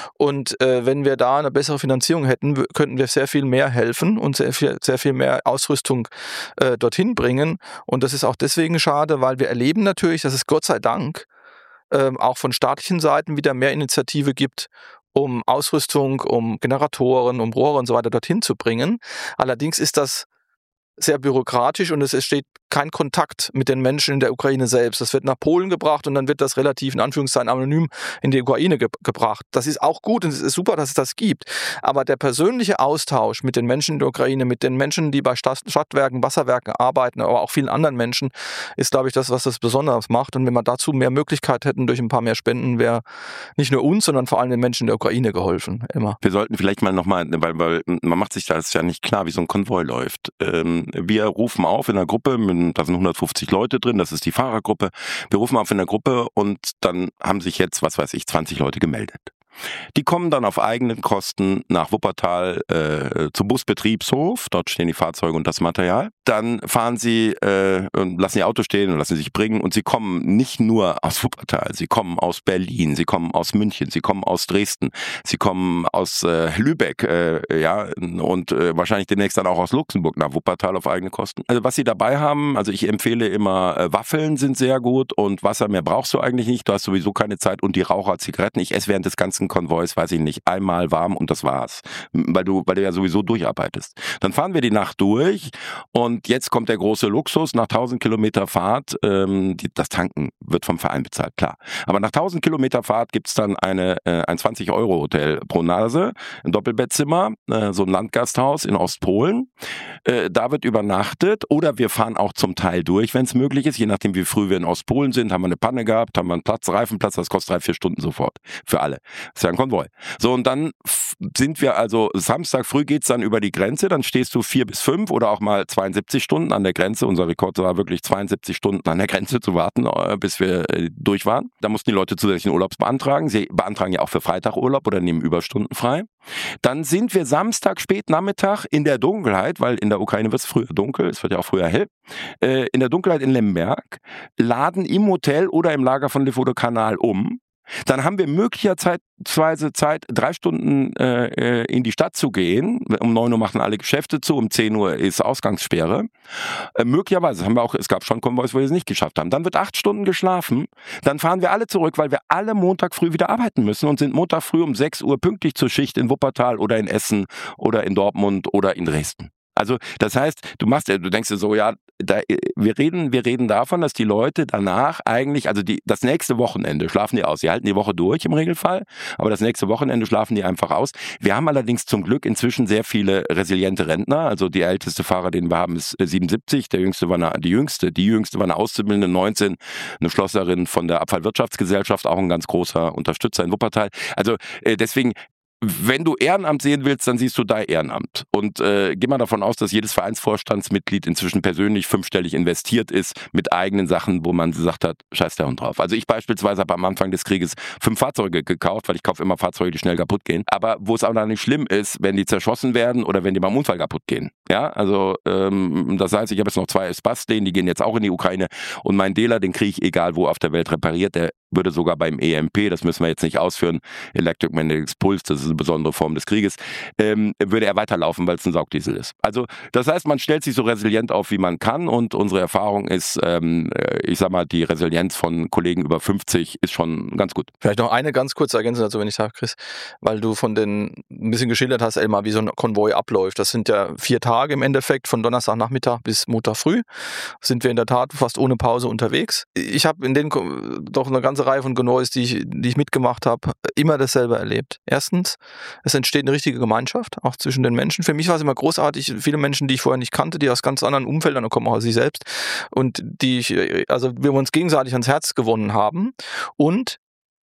Und äh, wenn wir da eine bessere Finanzierung hätten, w- könnten wir sehr viel mehr helfen und sehr viel, sehr viel mehr Ausrüstung äh, dorthin bringen. Und das ist auch deswegen schade, weil wir erleben natürlich, dass es Gott sei Dank ähm, auch von staatlichen Seiten wieder mehr Initiative gibt, um Ausrüstung, um Generatoren, um Rohre und so weiter dorthin zu bringen. Allerdings ist das sehr bürokratisch und es entsteht kein Kontakt mit den Menschen in der Ukraine selbst. Das wird nach Polen gebracht und dann wird das relativ in Anführungszeichen anonym in die Ukraine ge- gebracht. Das ist auch gut und es ist super, dass es das gibt. Aber der persönliche Austausch mit den Menschen in der Ukraine, mit den Menschen, die bei Stadt- Stadtwerken, Wasserwerken arbeiten, aber auch vielen anderen Menschen, ist, glaube ich, das, was das besonders macht. Und wenn wir dazu mehr Möglichkeit hätten durch ein paar mehr Spenden, wäre nicht nur uns, sondern vor allem den Menschen in der Ukraine geholfen. Immer. Wir sollten vielleicht mal nochmal, weil, weil man macht sich das ja nicht klar, wie so ein Konvoi läuft. Ähm, wir rufen auf in einer Gruppe, da sind hundertfünfzig Leute drin, das ist die Fahrergruppe. Wir rufen auf in der Gruppe und dann haben sich jetzt, was weiß ich, zwanzig Leute gemeldet. Die kommen dann auf eigenen Kosten nach Wuppertal äh, zum Busbetriebshof. Dort stehen die Fahrzeuge und das Material. Dann fahren sie äh, und lassen ihr Auto stehen und lassen sich bringen. Und sie kommen nicht nur aus Wuppertal, sie kommen aus Berlin, sie kommen aus München, sie kommen aus Dresden, sie kommen aus äh, Lübeck, äh, ja, und äh, wahrscheinlich demnächst dann auch aus Luxemburg nach Wuppertal auf eigene Kosten. Also was sie dabei haben, also ich empfehle immer, äh, Waffeln sind sehr gut und Wasser mehr brauchst du eigentlich nicht. Du hast sowieso keine Zeit und die Raucher, Zigaretten. Ich esse während des ganzen Konvois, weiß ich nicht, einmal warm und das war's. Weil du, weil du ja sowieso durcharbeitest. Dann fahren wir die Nacht durch und jetzt kommt der große Luxus. Nach tausend Kilometer Fahrt, ähm, die, das Tanken wird vom Verein bezahlt, klar. Aber nach tausend Kilometer Fahrt gibt's dann eine, äh, ein zwanzig Euro Hotel pro Nase, ein Doppelbettzimmer, äh, so ein Landgasthaus in Ostpolen. Äh, da wird übernachtet oder wir fahren auch zum Teil durch, wenn es möglich ist. Je nachdem, wie früh wir in Ostpolen sind, haben wir eine Panne gehabt, haben wir einen Platz, Reifenplatz, das kostet drei, vier Stunden sofort. Für alle. Das ist ja ein Konvoi. So, und dann f- sind wir also, Samstag früh geht's dann über die Grenze, dann stehst du vier bis fünf oder auch mal zweiundsiebzig Stunden an der Grenze. Unser Rekord war wirklich zweiundsiebzig Stunden an der Grenze zu warten, äh, bis wir äh, durch waren. Da mussten die Leute zusätzlichen Urlaubs beantragen. Sie beantragen ja auch für Freitag Urlaub oder nehmen Überstunden frei. Dann sind wir Samstag spät Nachmittag in der Dunkelheit, weil in der Ukraine wird es früher dunkel, es wird ja auch früher hell, äh, in der Dunkelheit in Lemberg, laden im Hotel oder im Lager von Levodokanal um. Dann haben wir möglicherweise Zeit, drei Stunden äh, in die Stadt zu gehen. Um neun Uhr machen alle Geschäfte zu, um zehn Uhr ist Ausgangssperre. Äh, möglicherweise haben wir auch, es gab schon Konvois, wo wir es nicht geschafft haben. Dann wird acht Stunden geschlafen. Dann fahren wir alle zurück, weil wir alle Montag früh wieder arbeiten müssen und sind Montag früh um sechs Uhr pünktlich zur Schicht in Wuppertal oder in Essen oder in Dortmund oder in Dresden. Also das heißt, du machst, du denkst dir so, ja, da, wir reden, wir reden davon, dass die Leute danach eigentlich, also die, das nächste Wochenende schlafen die aus. Sie halten die Woche durch im Regelfall, aber das nächste Wochenende schlafen die einfach aus. Wir haben allerdings zum Glück inzwischen sehr viele resiliente Rentner. Also die älteste Fahrer, den wir haben, ist siebenundsiebzig. Der jüngste war eine, die jüngste, die jüngste war eine Auszubildende, neunzehn, eine Schlosserin von der Abfallwirtschaftsgesellschaft, auch ein ganz großer Unterstützer in Wuppertal. Also äh, deswegen. Wenn du Ehrenamt sehen willst, dann siehst du da Ehrenamt. Und äh, geh mal davon aus, dass jedes Vereinsvorstandsmitglied inzwischen persönlich fünfstellig investiert ist mit eigenen Sachen, wo man gesagt hat, scheiß der Hund drauf. Also ich beispielsweise habe am Anfang des Krieges fünf Fahrzeuge gekauft, weil ich kaufe immer Fahrzeuge, die schnell kaputt gehen. Aber wo es auch noch nicht schlimm ist, wenn die zerschossen werden oder wenn die beim Unfall kaputt gehen. Ja, also ähm, das heißt, ich habe jetzt noch zwei Spastlen, die gehen jetzt auch in die Ukraine. Und mein Dealer, den kriege ich egal wo auf der Welt repariert, der würde sogar beim E M P, das müssen wir jetzt nicht ausführen, Electromagnetic Pulse, das ist eine besondere Form des Krieges, ähm, würde er weiterlaufen, weil es ein Saugdiesel ist. Also das heißt, man stellt sich so resilient auf, wie man kann und unsere Erfahrung ist, ähm, ich sag mal, die Resilienz von Kollegen über fünfzig ist schon ganz gut. Vielleicht noch eine ganz kurze Ergänzung dazu, wenn ich sage, Chris, weil du von den ein bisschen geschildert hast, Elmar, wie so ein Konvoi abläuft. Das sind ja vier Tage im Endeffekt, von Donnerstagnachmittag bis Montag früh sind wir in der Tat fast ohne Pause unterwegs. Ich habe in den doch eine ganze Reihe von Konvois, die ich, die ich mitgemacht habe, immer dasselbe erlebt. Erstens, es entsteht eine richtige Gemeinschaft, auch zwischen den Menschen. Für mich war es immer großartig, viele Menschen, die ich vorher nicht kannte, die aus ganz anderen Umfeldern kommen, auch als ich selbst, und die ich, also wir uns gegenseitig ans Herz gewonnen haben und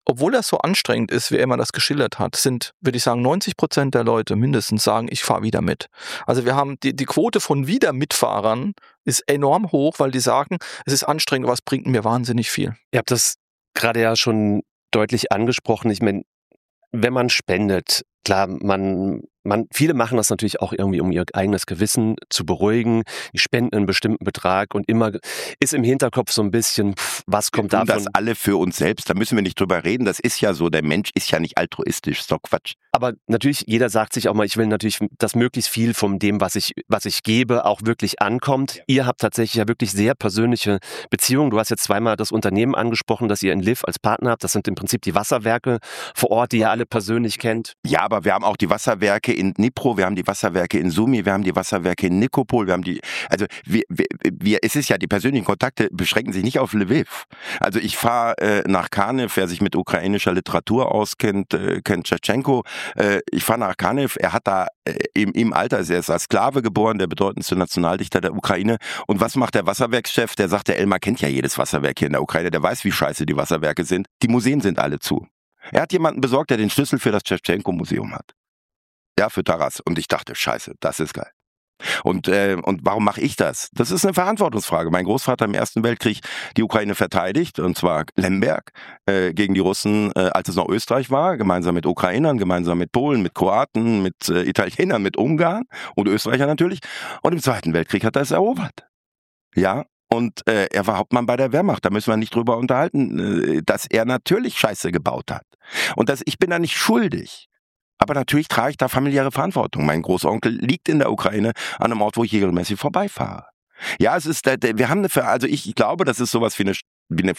obwohl das so anstrengend ist, wie er immer das geschildert hat, sind, würde ich sagen, neunzig Prozent der Leute mindestens sagen, ich fahre wieder mit. Also wir haben die, die Quote von Wieder-Mitfahrern ist enorm hoch, weil die sagen, es ist anstrengend, aber es bringt mir wahnsinnig viel. Ihr habt das gerade ja schon deutlich angesprochen. Ich meine, wenn man spendet, klar, man, man, viele machen das natürlich auch irgendwie, um ihr eigenes Gewissen zu beruhigen. Die spenden einen bestimmten Betrag und immer ist im Hinterkopf so ein bisschen, pff, was kommt wir tun davon? Das alle für uns selbst, da müssen wir nicht drüber reden. Das ist ja so, der Mensch ist ja nicht altruistisch, ist doch Quatsch. Aber natürlich, jeder sagt sich auch mal, ich will natürlich, dass möglichst viel von dem, was ich, was ich gebe, auch wirklich ankommt. Ja. Ihr habt tatsächlich ja wirklich sehr persönliche Beziehungen. Du hast jetzt zweimal das Unternehmen angesprochen, das ihr in Liv als Partner habt. Das sind im Prinzip die Wasserwerke vor Ort, die ihr alle persönlich kennt. Ja, aber wir haben auch die Wasserwerke in Dnipro, wir haben die Wasserwerke in Sumy, wir haben die Wasserwerke in Nikopol, wir haben die, also wir, wir, wir es ist ja, die persönlichen Kontakte beschränken sich nicht auf Lviv. Also ich fahre äh, nach Kanev, wer sich mit ukrainischer Literatur auskennt, äh, kennt Tschetschenko. Äh, ich fahre nach Kanev, er hat da äh, im, im Alter, er ist als Sklave geboren, der bedeutendste Nationaldichter der Ukraine. Und was macht der Wasserwerkschef? Der sagt, der Elmar kennt ja jedes Wasserwerk hier in der Ukraine, der weiß, wie scheiße die Wasserwerke sind. Die Museen sind alle zu. Er hat jemanden besorgt, der den Schlüssel für das Tschetschenko-Museum hat. Ja, für Taras. Und ich dachte, scheiße, das ist geil. Und, äh, und warum mache ich das? Das ist eine Verantwortungsfrage. Mein Großvater im Ersten Weltkrieg die Ukraine verteidigt, und zwar Lemberg, äh, gegen die Russen, äh, als es noch Österreich war, gemeinsam mit Ukrainern, gemeinsam mit Polen, mit Kroaten, mit äh, Italienern, mit Ungarn und Österreichern natürlich. Und im Zweiten Weltkrieg hat er es erobert. Ja, und äh, er war Hauptmann bei der Wehrmacht. Da müssen wir nicht drüber unterhalten, äh, dass er natürlich Scheiße gebaut hat. Und das, ich bin da nicht schuldig. Aber natürlich trage ich da familiäre Verantwortung. Mein Großonkel liegt in der Ukraine an einem Ort, wo ich regelmäßig vorbeifahre. Ja, es ist, wir haben eine, also ich glaube, dass es sowas wie eine, wie eine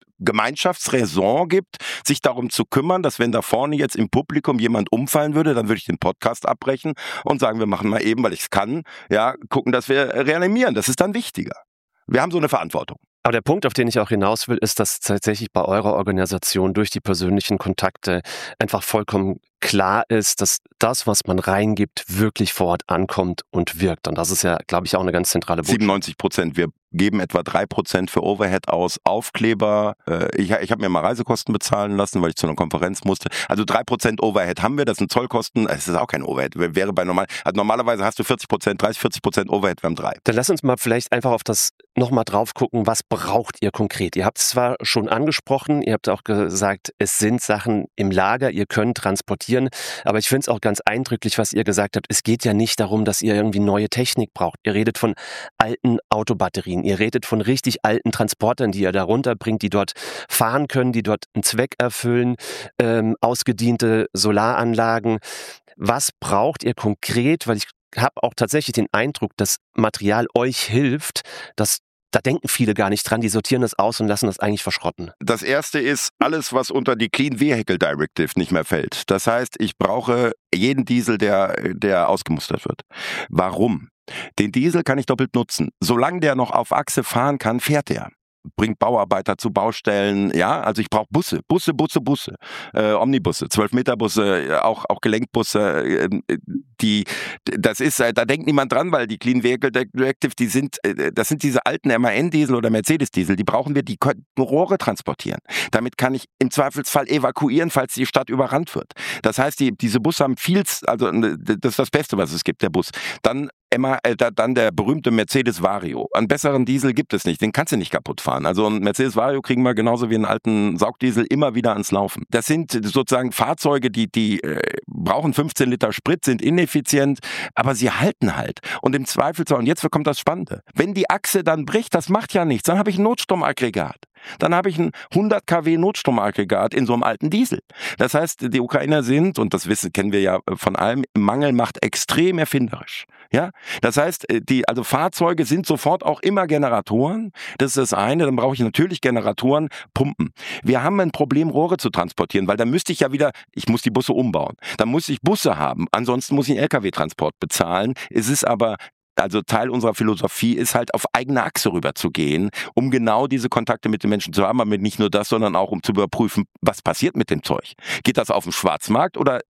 Gemeinschaftsräson gibt, sich darum zu kümmern, dass wenn da vorne jetzt im Publikum jemand umfallen würde, dann würde ich den Podcast abbrechen und sagen, wir machen mal eben, weil ich es kann, ja, gucken, dass wir reanimieren. Das ist dann wichtiger. Wir haben so eine Verantwortung. Aber der Punkt, auf den ich auch hinaus will, ist, dass tatsächlich bei eurer Organisation durch die persönlichen Kontakte einfach vollkommen klar ist, dass das, was man reingibt, wirklich vor Ort ankommt und wirkt. Und das ist ja, glaube ich, auch eine ganz zentrale Botschaft. siebenundneunzig Prozent. Wir geben etwa drei Prozent für Overhead aus, Aufkleber. Ich, ich habe mir mal Reisekosten bezahlen lassen, weil ich zu einer Konferenz musste. Also drei Prozent Overhead haben wir, das sind Zollkosten. Es ist auch kein Overhead. Wäre bei normal, also normalerweise hast du vierzig Prozent, dreißig, vierzig Prozent Overhead, wir haben drei. Dann lass uns mal vielleicht einfach auf das nochmal drauf gucken, was braucht ihr konkret? Ihr habt es zwar schon angesprochen, ihr habt auch gesagt, es sind Sachen im Lager, ihr könnt transportieren, aber ich finde es auch ganz eindrücklich, was ihr gesagt habt. Es geht ja nicht darum, dass ihr irgendwie neue Technik braucht. Ihr redet von alten Autobatterien, ihr redet von richtig alten Transportern, die ihr da runterbringt, die dort fahren können, die dort einen Zweck erfüllen, ähm, ausgediente Solaranlagen. Was braucht ihr konkret? Weil ich habe auch tatsächlich den Eindruck, dass Material euch hilft, dass da denken viele gar nicht dran, die sortieren das aus und lassen das eigentlich verschrotten. Das erste ist alles, was unter die Clean Vehicle Directive nicht mehr fällt. Das heißt, ich brauche jeden Diesel, der, der ausgemustert wird. Warum? Den Diesel kann ich doppelt nutzen. Solange der noch auf Achse fahren kann, fährt er. Bringt Bauarbeiter zu Baustellen, ja, also ich brauche Busse, Busse, Busse, Busse, äh, Omnibusse, zwölf Meter Busse, auch, auch Gelenkbusse, äh, die, das ist, da denkt niemand dran, weil die Clean Vehicle Directive, die sind, äh, das sind diese alten M A N-Diesel oder Mercedes-Diesel, die brauchen wir, die können Rohre transportieren. Damit kann ich im Zweifelsfall evakuieren, falls die Stadt überrannt wird. Das heißt, die, diese Busse haben viel, also das ist das Beste, was es gibt, der Bus. Dann Emma, äh, dann der berühmte Mercedes Vario. Einen besseren Diesel gibt es nicht, den kannst du nicht kaputt fahren. Also ein Mercedes Vario kriegen wir genauso wie einen alten Saugdiesel immer wieder ans Laufen. Das sind sozusagen Fahrzeuge, die, die äh, brauchen fünfzehn Liter Sprit, sind ineffizient, aber sie halten halt. Und im Zweifelsfall, und jetzt kommt das Spannende, wenn die Achse dann bricht, das macht ja nichts, dann habe ich ein Notstromaggregat. Dann habe ich ein hundert Kilowatt Notstromaggregat in so einem alten Diesel. Das heißt, die Ukrainer sind, und das wissen, kennen wir ja von allem, Mangel macht extrem erfinderisch. Ja, das heißt, die, also Fahrzeuge sind sofort auch immer Generatoren. Das ist das eine. Dann brauche ich natürlich Generatoren, Pumpen. Wir haben ein Problem, Rohre zu transportieren, weil dann müsste ich ja wieder, ich muss die Busse umbauen. Dann muss ich Busse haben. Ansonsten muss ich einen L K W-Transport bezahlen. Es ist aber Also Teil unserer Philosophie ist halt auf eigene Achse rüber zu gehen, um genau diese Kontakte mit den Menschen zu haben, aber nicht nur das, sondern auch um zu überprüfen, was passiert mit dem Zeug. Geht das auf den Schwarzmarkt oder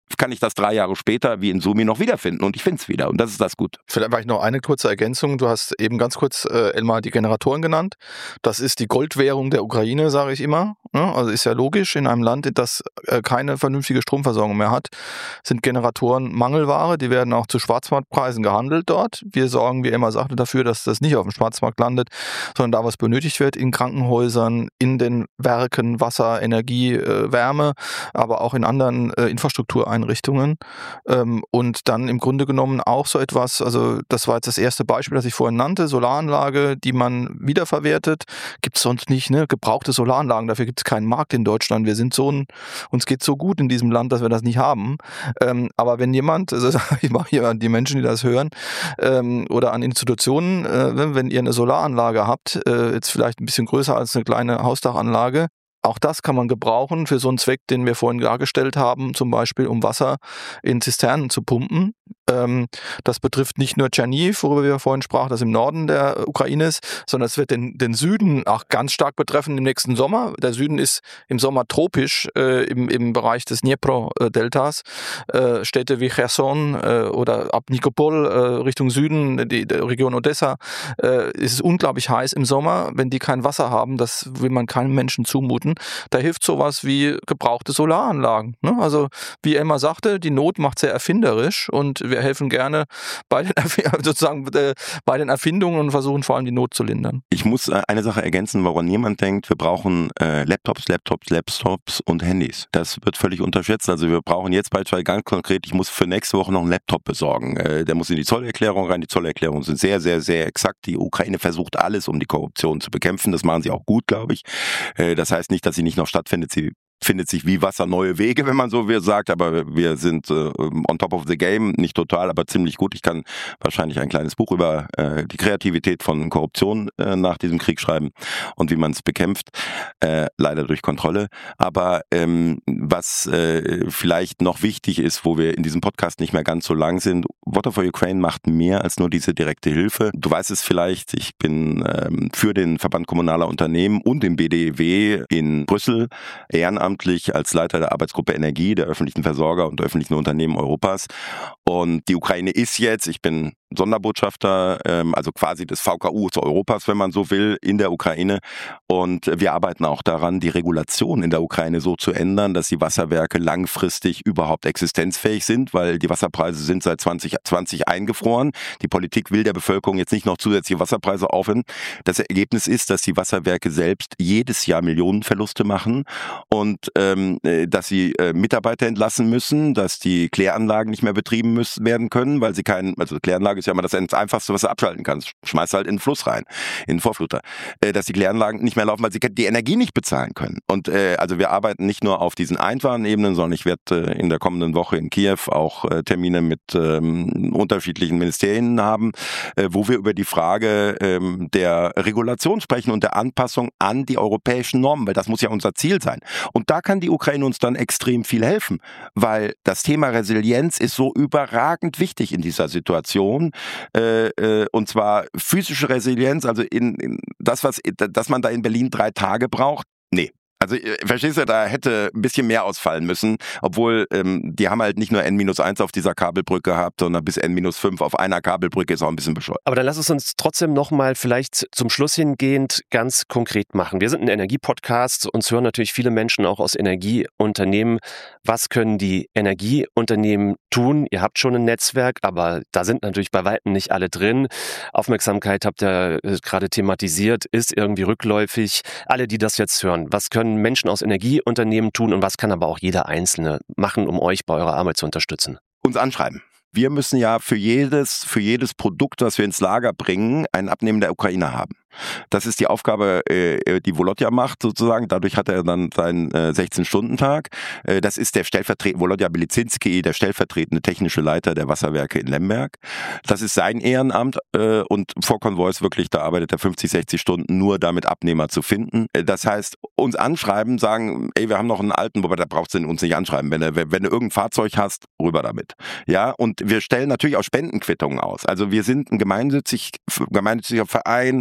kann ich das drei Jahre später wie in Sumi noch wiederfinden und ich finde es wieder und das ist das Gute. Vielleicht mache ich noch eine kurze Ergänzung. Du hast eben ganz kurz, äh, Elmar, die Generatoren genannt. Das ist die Goldwährung der Ukraine, sage ich immer. Ja, also ist ja logisch, in einem Land, das äh, keine vernünftige Stromversorgung mehr hat, sind Generatoren Mangelware. Die werden auch zu Schwarzmarktpreisen gehandelt dort. Wir sorgen, wie Elmar sagte, dafür, dass das nicht auf dem Schwarzmarkt landet, sondern da, was benötigt wird, in Krankenhäusern, in den Werken, Wasser, Energie, äh, Wärme, aber auch in anderen äh, Infrastruktureinrichtungen. Ähm, und dann im Grunde genommen auch so etwas, also das war jetzt das erste Beispiel, das ich vorhin nannte, Solaranlage, die man wiederverwertet. Gibt es sonst nicht, ne? Gebrauchte Solaranlagen, dafür gibt es keinen Markt in Deutschland. Wir sind so ein, uns geht so gut in diesem Land, dass wir das nicht haben. Ähm, aber wenn jemand, also ich mache hier an die Menschen, die das hören, ähm, oder an Institutionen, äh, wenn ihr eine Solaranlage habt, äh, jetzt vielleicht ein bisschen größer als eine kleine Hausdachanlage, auch das kann man gebrauchen für so einen Zweck, den wir vorhin dargestellt haben, zum Beispiel um Wasser in Zisternen zu pumpen. Ähm, das betrifft nicht nur Tscherniv, worüber wir vorhin sprachen, das im Norden der Ukraine ist, sondern es wird den, den Süden auch ganz stark betreffen im nächsten Sommer. Der Süden ist im Sommer tropisch äh, im, im Bereich des Dnipro-Deltas. Äh, Städte wie Cherson äh, oder ab Nikopol äh, Richtung Süden, die, die Region Odessa, äh, ist es unglaublich heiß im Sommer. Wenn die kein Wasser haben, das will man keinem Menschen zumuten. Da hilft sowas wie gebrauchte Solaranlagen. Ne? Also wie Elmar sagte, die Not macht sehr erfinderisch und wir helfen gerne bei den, sozusagen, äh, bei den Erfindungen und versuchen vor allem die Not zu lindern. Ich muss äh, eine Sache ergänzen, woran niemand denkt, wir brauchen äh, Laptops, Laptops, Laptops und Handys. Das wird völlig unterschätzt. Also wir brauchen jetzt beispielsweise ganz konkret, ich muss für nächste Woche noch einen Laptop besorgen. Äh, der muss in die Zollerklärung rein. Die Zollerklärungen sind sehr, sehr, sehr exakt. Die Ukraine versucht alles, um die Korruption zu bekämpfen. Das machen sie auch gut, glaube ich. Äh, das heißt nicht, dass sie nicht noch stattfindet. Sie findet sich wie Wasser neue Wege, wenn man so will, sagt, aber wir sind äh, on top of the game, nicht total, aber ziemlich gut. Ich kann wahrscheinlich ein kleines Buch über äh, die Kreativität von Korruption äh, nach diesem Krieg schreiben und wie man es bekämpft, äh, leider durch Kontrolle. Aber ähm, was äh, vielleicht noch wichtig ist, wo wir in diesem Podcast nicht mehr ganz so lang sind, Water for Ukraine macht mehr als nur diese direkte Hilfe. Du weißt es vielleicht, ich bin ähm, für den Verband kommunaler Unternehmen und den B D E W in Brüssel ehrenamtlich als Leiter der Arbeitsgruppe Energie der öffentlichen Versorger und öffentlichen Unternehmen Europas. Und die Ukraine ist jetzt, ich bin Sonderbotschafter, ähm, also quasi des V K U zu Europas, wenn man so will, in der Ukraine. Und wir arbeiten auch daran, die Regulation in der Ukraine so zu ändern, dass die Wasserwerke langfristig überhaupt existenzfähig sind, weil die Wasserpreise sind seit zwanzig zwanzig eingefroren. Die Politik will der Bevölkerung jetzt nicht noch zusätzliche Wasserpreise aufwenden. Das Ergebnis ist, dass die Wasserwerke selbst jedes Jahr Millionenverluste machen und ähm, dass sie äh, Mitarbeiter entlassen müssen, dass die Kläranlagen nicht mehr betrieben müssen, werden können, weil sie keinen, also Kläranlage ist ja immer das Einfachste, was du abschalten kannst. Schmeißt halt in den Fluss rein, in den Vorfluter. Äh, dass die Kläranlagen nicht mehr laufen, weil sie die Energie nicht bezahlen können. Und äh, also wir arbeiten nicht nur auf diesen Einfahrenebenen, sondern ich werde äh, in der kommenden Woche in Kiew auch äh, Termine mit ähm, unterschiedlichen Ministerien haben, äh, wo wir über die Frage ähm, der Regulation sprechen und der Anpassung an die europäischen Normen, weil das muss ja unser Ziel sein. Und da kann die Ukraine uns dann extrem viel helfen, weil das Thema Resilienz ist so überragend wichtig in dieser Situation. Äh, äh, und zwar physische Resilienz, also in, in das, was, dass man da in Berlin drei Tage braucht. Nee. Also verstehst du, da hätte ein bisschen mehr ausfallen müssen, obwohl ähm, die haben halt nicht nur N minus eins auf dieser Kabelbrücke gehabt, sondern bis N minus fünf auf einer Kabelbrücke ist auch ein bisschen bescheuert. Aber dann lass es uns trotzdem nochmal vielleicht zum Schluss hingehend ganz konkret machen. Wir sind ein Energiepodcast, uns hören natürlich viele Menschen auch aus Energieunternehmen. Was können die Energieunternehmen tun? Ihr habt schon ein Netzwerk, aber da sind natürlich bei Weitem nicht alle drin. Aufmerksamkeit habt ihr gerade thematisiert, ist irgendwie rückläufig. Alle, die das jetzt hören, was können Menschen aus Energieunternehmen tun und was kann aber auch jeder Einzelne machen, um euch bei eurer Arbeit zu unterstützen? Uns anschreiben. Wir müssen ja für jedes, für jedes Produkt, das wir ins Lager bringen, einen Abnehmen der Ukraine haben. Das ist die Aufgabe, die Volodya macht sozusagen. Dadurch hat er dann seinen sechzehn-Stunden-Tag. Das ist der stellvertretende, Volodya Belitsinski, der stellvertretende technische Leiter der Wasserwerke in Lemberg. Das ist sein Ehrenamt und vor Convoys wirklich, da arbeitet er fünfzig, sechzig Stunden nur damit, Abnehmer zu finden. Das heißt, uns anschreiben, sagen, ey, wir haben noch einen alten, wobei da brauchst du uns nicht anschreiben. Wenn du, wenn du irgendein Fahrzeug hast, rüber damit. Ja, und wir stellen natürlich auch Spendenquittungen aus. Also wir sind ein gemeinnützig, gemeinnütziger Verein,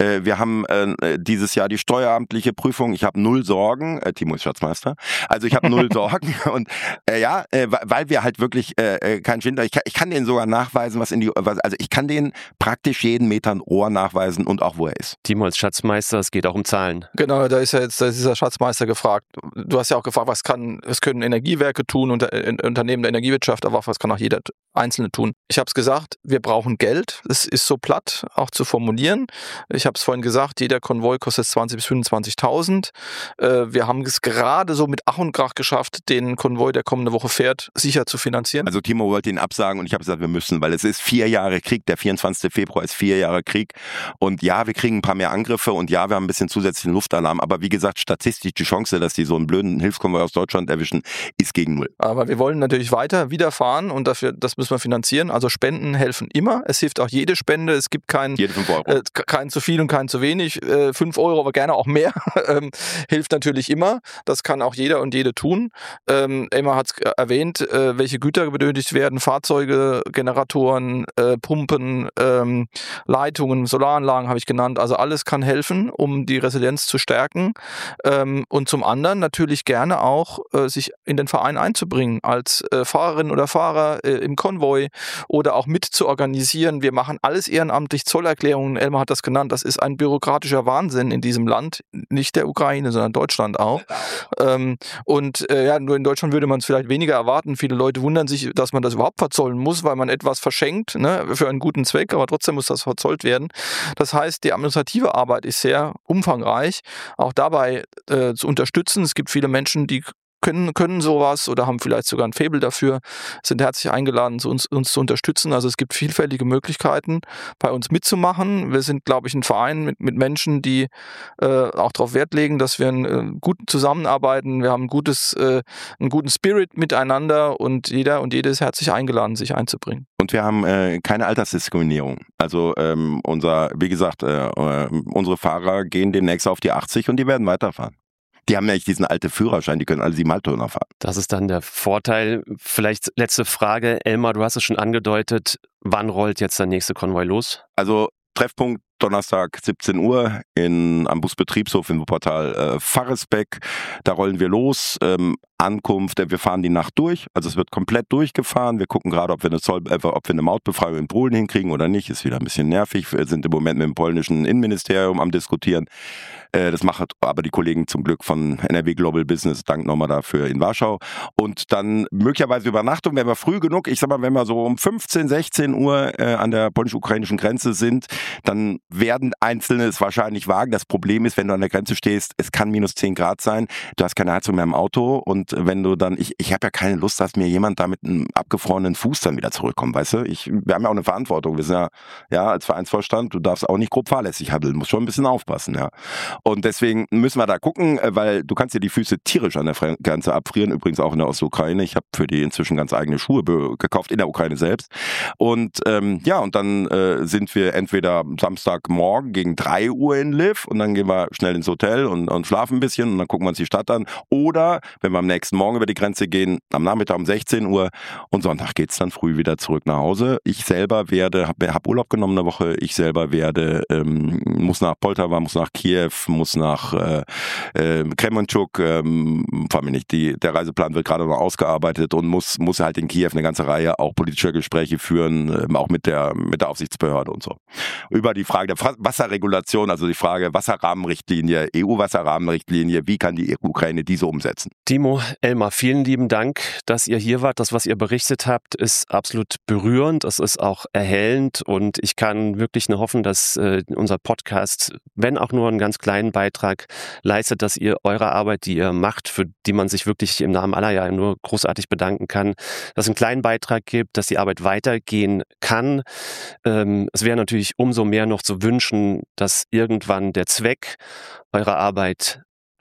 Äh, wir haben äh, dieses Jahr die steueramtliche Prüfung. Ich habe null Sorgen. Äh, Timo ist Schatzmeister. Also ich habe null Sorgen. Und äh, ja, äh, weil wir halt wirklich äh, keinen Schwindler. Ich kann, ich kann denen sogar nachweisen, was in die, was, also ich kann denen praktisch jeden Meter ein Rohr nachweisen und auch wo er ist. Timo als Schatzmeister, es geht auch um Zahlen. Genau, da ist ja jetzt da ist dieser Schatzmeister gefragt. Du hast ja auch gefragt, was kann, was können Energiewerke tun und Unternehmen der Energiewirtschaft, aber was kann auch jeder Einzelne tun. Ich habe es gesagt, wir brauchen Geld. Es ist so platt, auch zu formulieren. Ich habe es vorhin gesagt, jeder Konvoi kostet zwanzigtausend bis fünfundzwanzigtausend. Äh, wir haben es gerade so mit Ach und Krach geschafft, den Konvoi, der kommende Woche fährt, sicher zu finanzieren. Also Timo wollte ihn absagen und ich habe gesagt, wir müssen, weil es ist vier Jahre Krieg. Der vierundzwanzigste Februar ist vier Jahre Krieg. Und ja, wir kriegen ein paar mehr Angriffe und ja, wir haben ein bisschen zusätzlichen Luftalarm. Aber wie gesagt, statistisch die Chance, dass die so einen blöden Hilfskonvoi aus Deutschland erwischen, ist gegen null. Aber wir wollen natürlich weiter wieder fahren und dafür, das müssen wir finanzieren. Also Spenden helfen immer. Es hilft auch jede Spende. Es gibt kein, jede fünf Euro. Äh, kein zu viel und kein zu wenig. Äh, fünf Euro, aber gerne auch mehr. ähm, hilft natürlich immer. Das kann auch jeder und jede tun. Ähm, Emma hat es erwähnt, äh, welche Güter benötigt werden. Fahrzeuge, Generatoren, äh, Pumpen, ähm, Leitungen, Solaranlagen habe ich genannt. Also alles kann helfen, um die Resilienz zu stärken. Ähm, und zum anderen natürlich gerne auch äh, sich in den Verein einzubringen als äh, Fahrerin oder Fahrer äh, im Konvoi oder auch mit zu organisieren. Wir machen alles ehrenamtlich, Zollerklärungen, Elmar hat das genannt, das ist ein bürokratischer Wahnsinn in diesem Land, nicht der Ukraine, sondern Deutschland auch. Ähm, und äh, ja, nur in Deutschland würde man es vielleicht weniger erwarten. Viele Leute wundern sich, dass man das überhaupt verzollen muss, weil man etwas verschenkt, ne, für einen guten Zweck, aber trotzdem muss das verzollt werden. Das heißt, die administrative Arbeit ist sehr umfangreich, auch dabei äh, zu unterstützen. Es gibt viele Menschen, die können, können sowas oder haben vielleicht sogar ein Faible dafür, sind herzlich eingeladen, uns, uns zu unterstützen. Also es gibt vielfältige Möglichkeiten, bei uns mitzumachen. Wir sind, glaube ich, ein Verein mit, mit Menschen, die äh, auch darauf Wert legen, dass wir ein, äh, gut zusammenarbeiten. Wir haben ein gutes, äh, einen guten Spirit miteinander und jeder und jede ist herzlich eingeladen, sich einzubringen. Und wir haben äh, keine Altersdiskriminierung. Also ähm, unser, wie gesagt, äh, äh, unsere Fahrer gehen demnächst auf die achtzig und die werden weiterfahren. Die haben nämlich diesen alten Führerschein, die können alle sieben Halbtonner fahren. Das ist dann der Vorteil. Vielleicht letzte Frage. Elmar, du hast es schon angedeutet. Wann rollt jetzt der nächste Konvoi los? Also Treffpunkt Donnerstag siebzehn Uhr in, am Busbetriebshof in Wuppertal äh, Farresbeck. Da rollen wir los. Ähm, Ankunft, äh, wir fahren die Nacht durch. Also es wird komplett durchgefahren. Wir gucken gerade, ob wir eine Zoll, äh, ob wir eine Mautbefreiung in Polen hinkriegen oder nicht. Ist wieder ein bisschen nervig. Wir sind im Moment mit dem polnischen Innenministerium am Diskutieren. Äh, das machen aber die Kollegen zum Glück von N R W Global Business. Dank nochmal dafür in Warschau. Und dann möglicherweise Übernachtung, wenn wir früh genug, ich sag mal, wenn wir so um fünfzehn, sechzehn Uhr äh, an der polnisch-ukrainischen Grenze sind, dann werden Einzelne es wahrscheinlich wagen. Das Problem ist, wenn du an der Grenze stehst, es kann minus zehn Grad sein, du hast keine Heizung mehr im Auto und wenn du dann, ich, ich habe ja keine Lust, dass mir jemand da mit einem abgefrorenen Fuß dann wieder zurückkommt, weißt du? Ich, wir haben ja auch eine Verantwortung, wir sind ja, ja als Vereinsvorstand, du darfst auch nicht grob fahrlässig handeln, musst schon ein bisschen aufpassen, ja. Und deswegen müssen wir da gucken, weil du kannst dir die Füße tierisch an der Grenze abfrieren, übrigens auch in der Ostukraine. Ich habe für die inzwischen ganz eigene Schuhe gekauft, in der Ukraine selbst. Und ähm, ja, und dann äh, sind wir entweder Samstagmorgen gegen drei Uhr in Lviv und dann gehen wir schnell ins Hotel und, und schlafen ein bisschen und dann gucken wir uns die Stadt an. Oder, wenn wir am nächsten Morgen über die Grenze gehen, am Nachmittag um sechzehn Uhr und Sonntag geht's dann früh wieder zurück nach Hause. Ich selber werde, habe hab Urlaub genommen eine Woche, ich selber werde, ähm, muss nach Poltawa, muss nach Kiew, muss nach äh, äh, Kremenchuk, ähm, frag mich nicht, die, der Reiseplan wird gerade noch ausgearbeitet und muss, muss halt in Kiew eine ganze Reihe auch politischer Gespräche führen, ähm, auch mit der, mit der Aufsichtsbehörde und so. Über die Frage der Wasserregulation, also die Frage Wasserrahmenrichtlinie, E U-Wasserrahmenrichtlinie, wie kann die Ukraine diese umsetzen? Timo, Elmar, vielen lieben Dank, dass ihr hier wart. Das, was ihr berichtet habt, ist absolut berührend, es ist auch erhellend und ich kann wirklich nur hoffen, dass äh, unser Podcast, wenn auch nur einen ganz kleinen Beitrag leistet, dass ihr eure Arbeit, die ihr macht, für die man sich wirklich im Namen aller ja nur großartig bedanken kann, dass es einen kleinen Beitrag gibt, dass die Arbeit weitergehen kann. Ähm, es wäre natürlich umso mehr noch zu wünschen, dass irgendwann der Zweck eurer Arbeit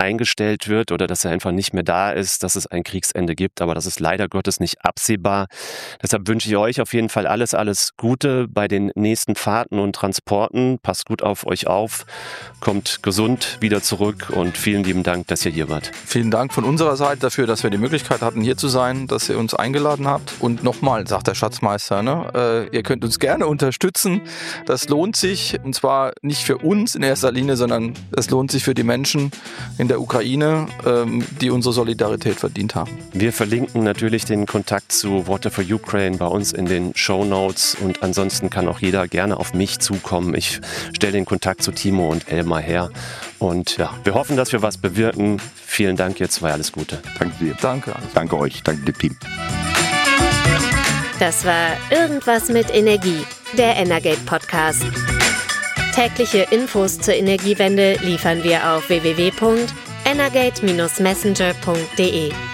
eingestellt wird oder dass er einfach nicht mehr da ist, dass es ein Kriegsende gibt. Aber das ist leider Gottes nicht absehbar. Deshalb wünsche ich euch auf jeden Fall alles, alles Gute bei den nächsten Fahrten und Transporten. Passt gut auf euch auf, kommt gesund wieder zurück und vielen lieben Dank, dass ihr hier wart. Vielen Dank von unserer Seite dafür, dass wir die Möglichkeit hatten, hier zu sein, dass ihr uns eingeladen habt. Und nochmal, sagt der Schatzmeister, ne, äh, ihr könnt uns gerne unterstützen. Das lohnt sich, und zwar nicht für uns in erster Linie, sondern es lohnt sich für die Menschen in der Ukraine, ähm, die unsere Solidarität verdient haben. Wir verlinken natürlich den Kontakt zu Water for Ukraine bei uns in den Shownotes und ansonsten kann auch jeder gerne auf mich zukommen. Ich stelle den Kontakt zu Timo und Elmar her und ja, wir hoffen, dass wir was bewirken. Vielen Dank, ihr zwei, alles Gute. Danke dir. Danke. Danke euch, danke dem Team. Das war Irgendwas mit Energie, der Energate Podcast. Tägliche Infos zur Energiewende liefern wir auf w w w punkt energate Bindestrich messenger punkt d e.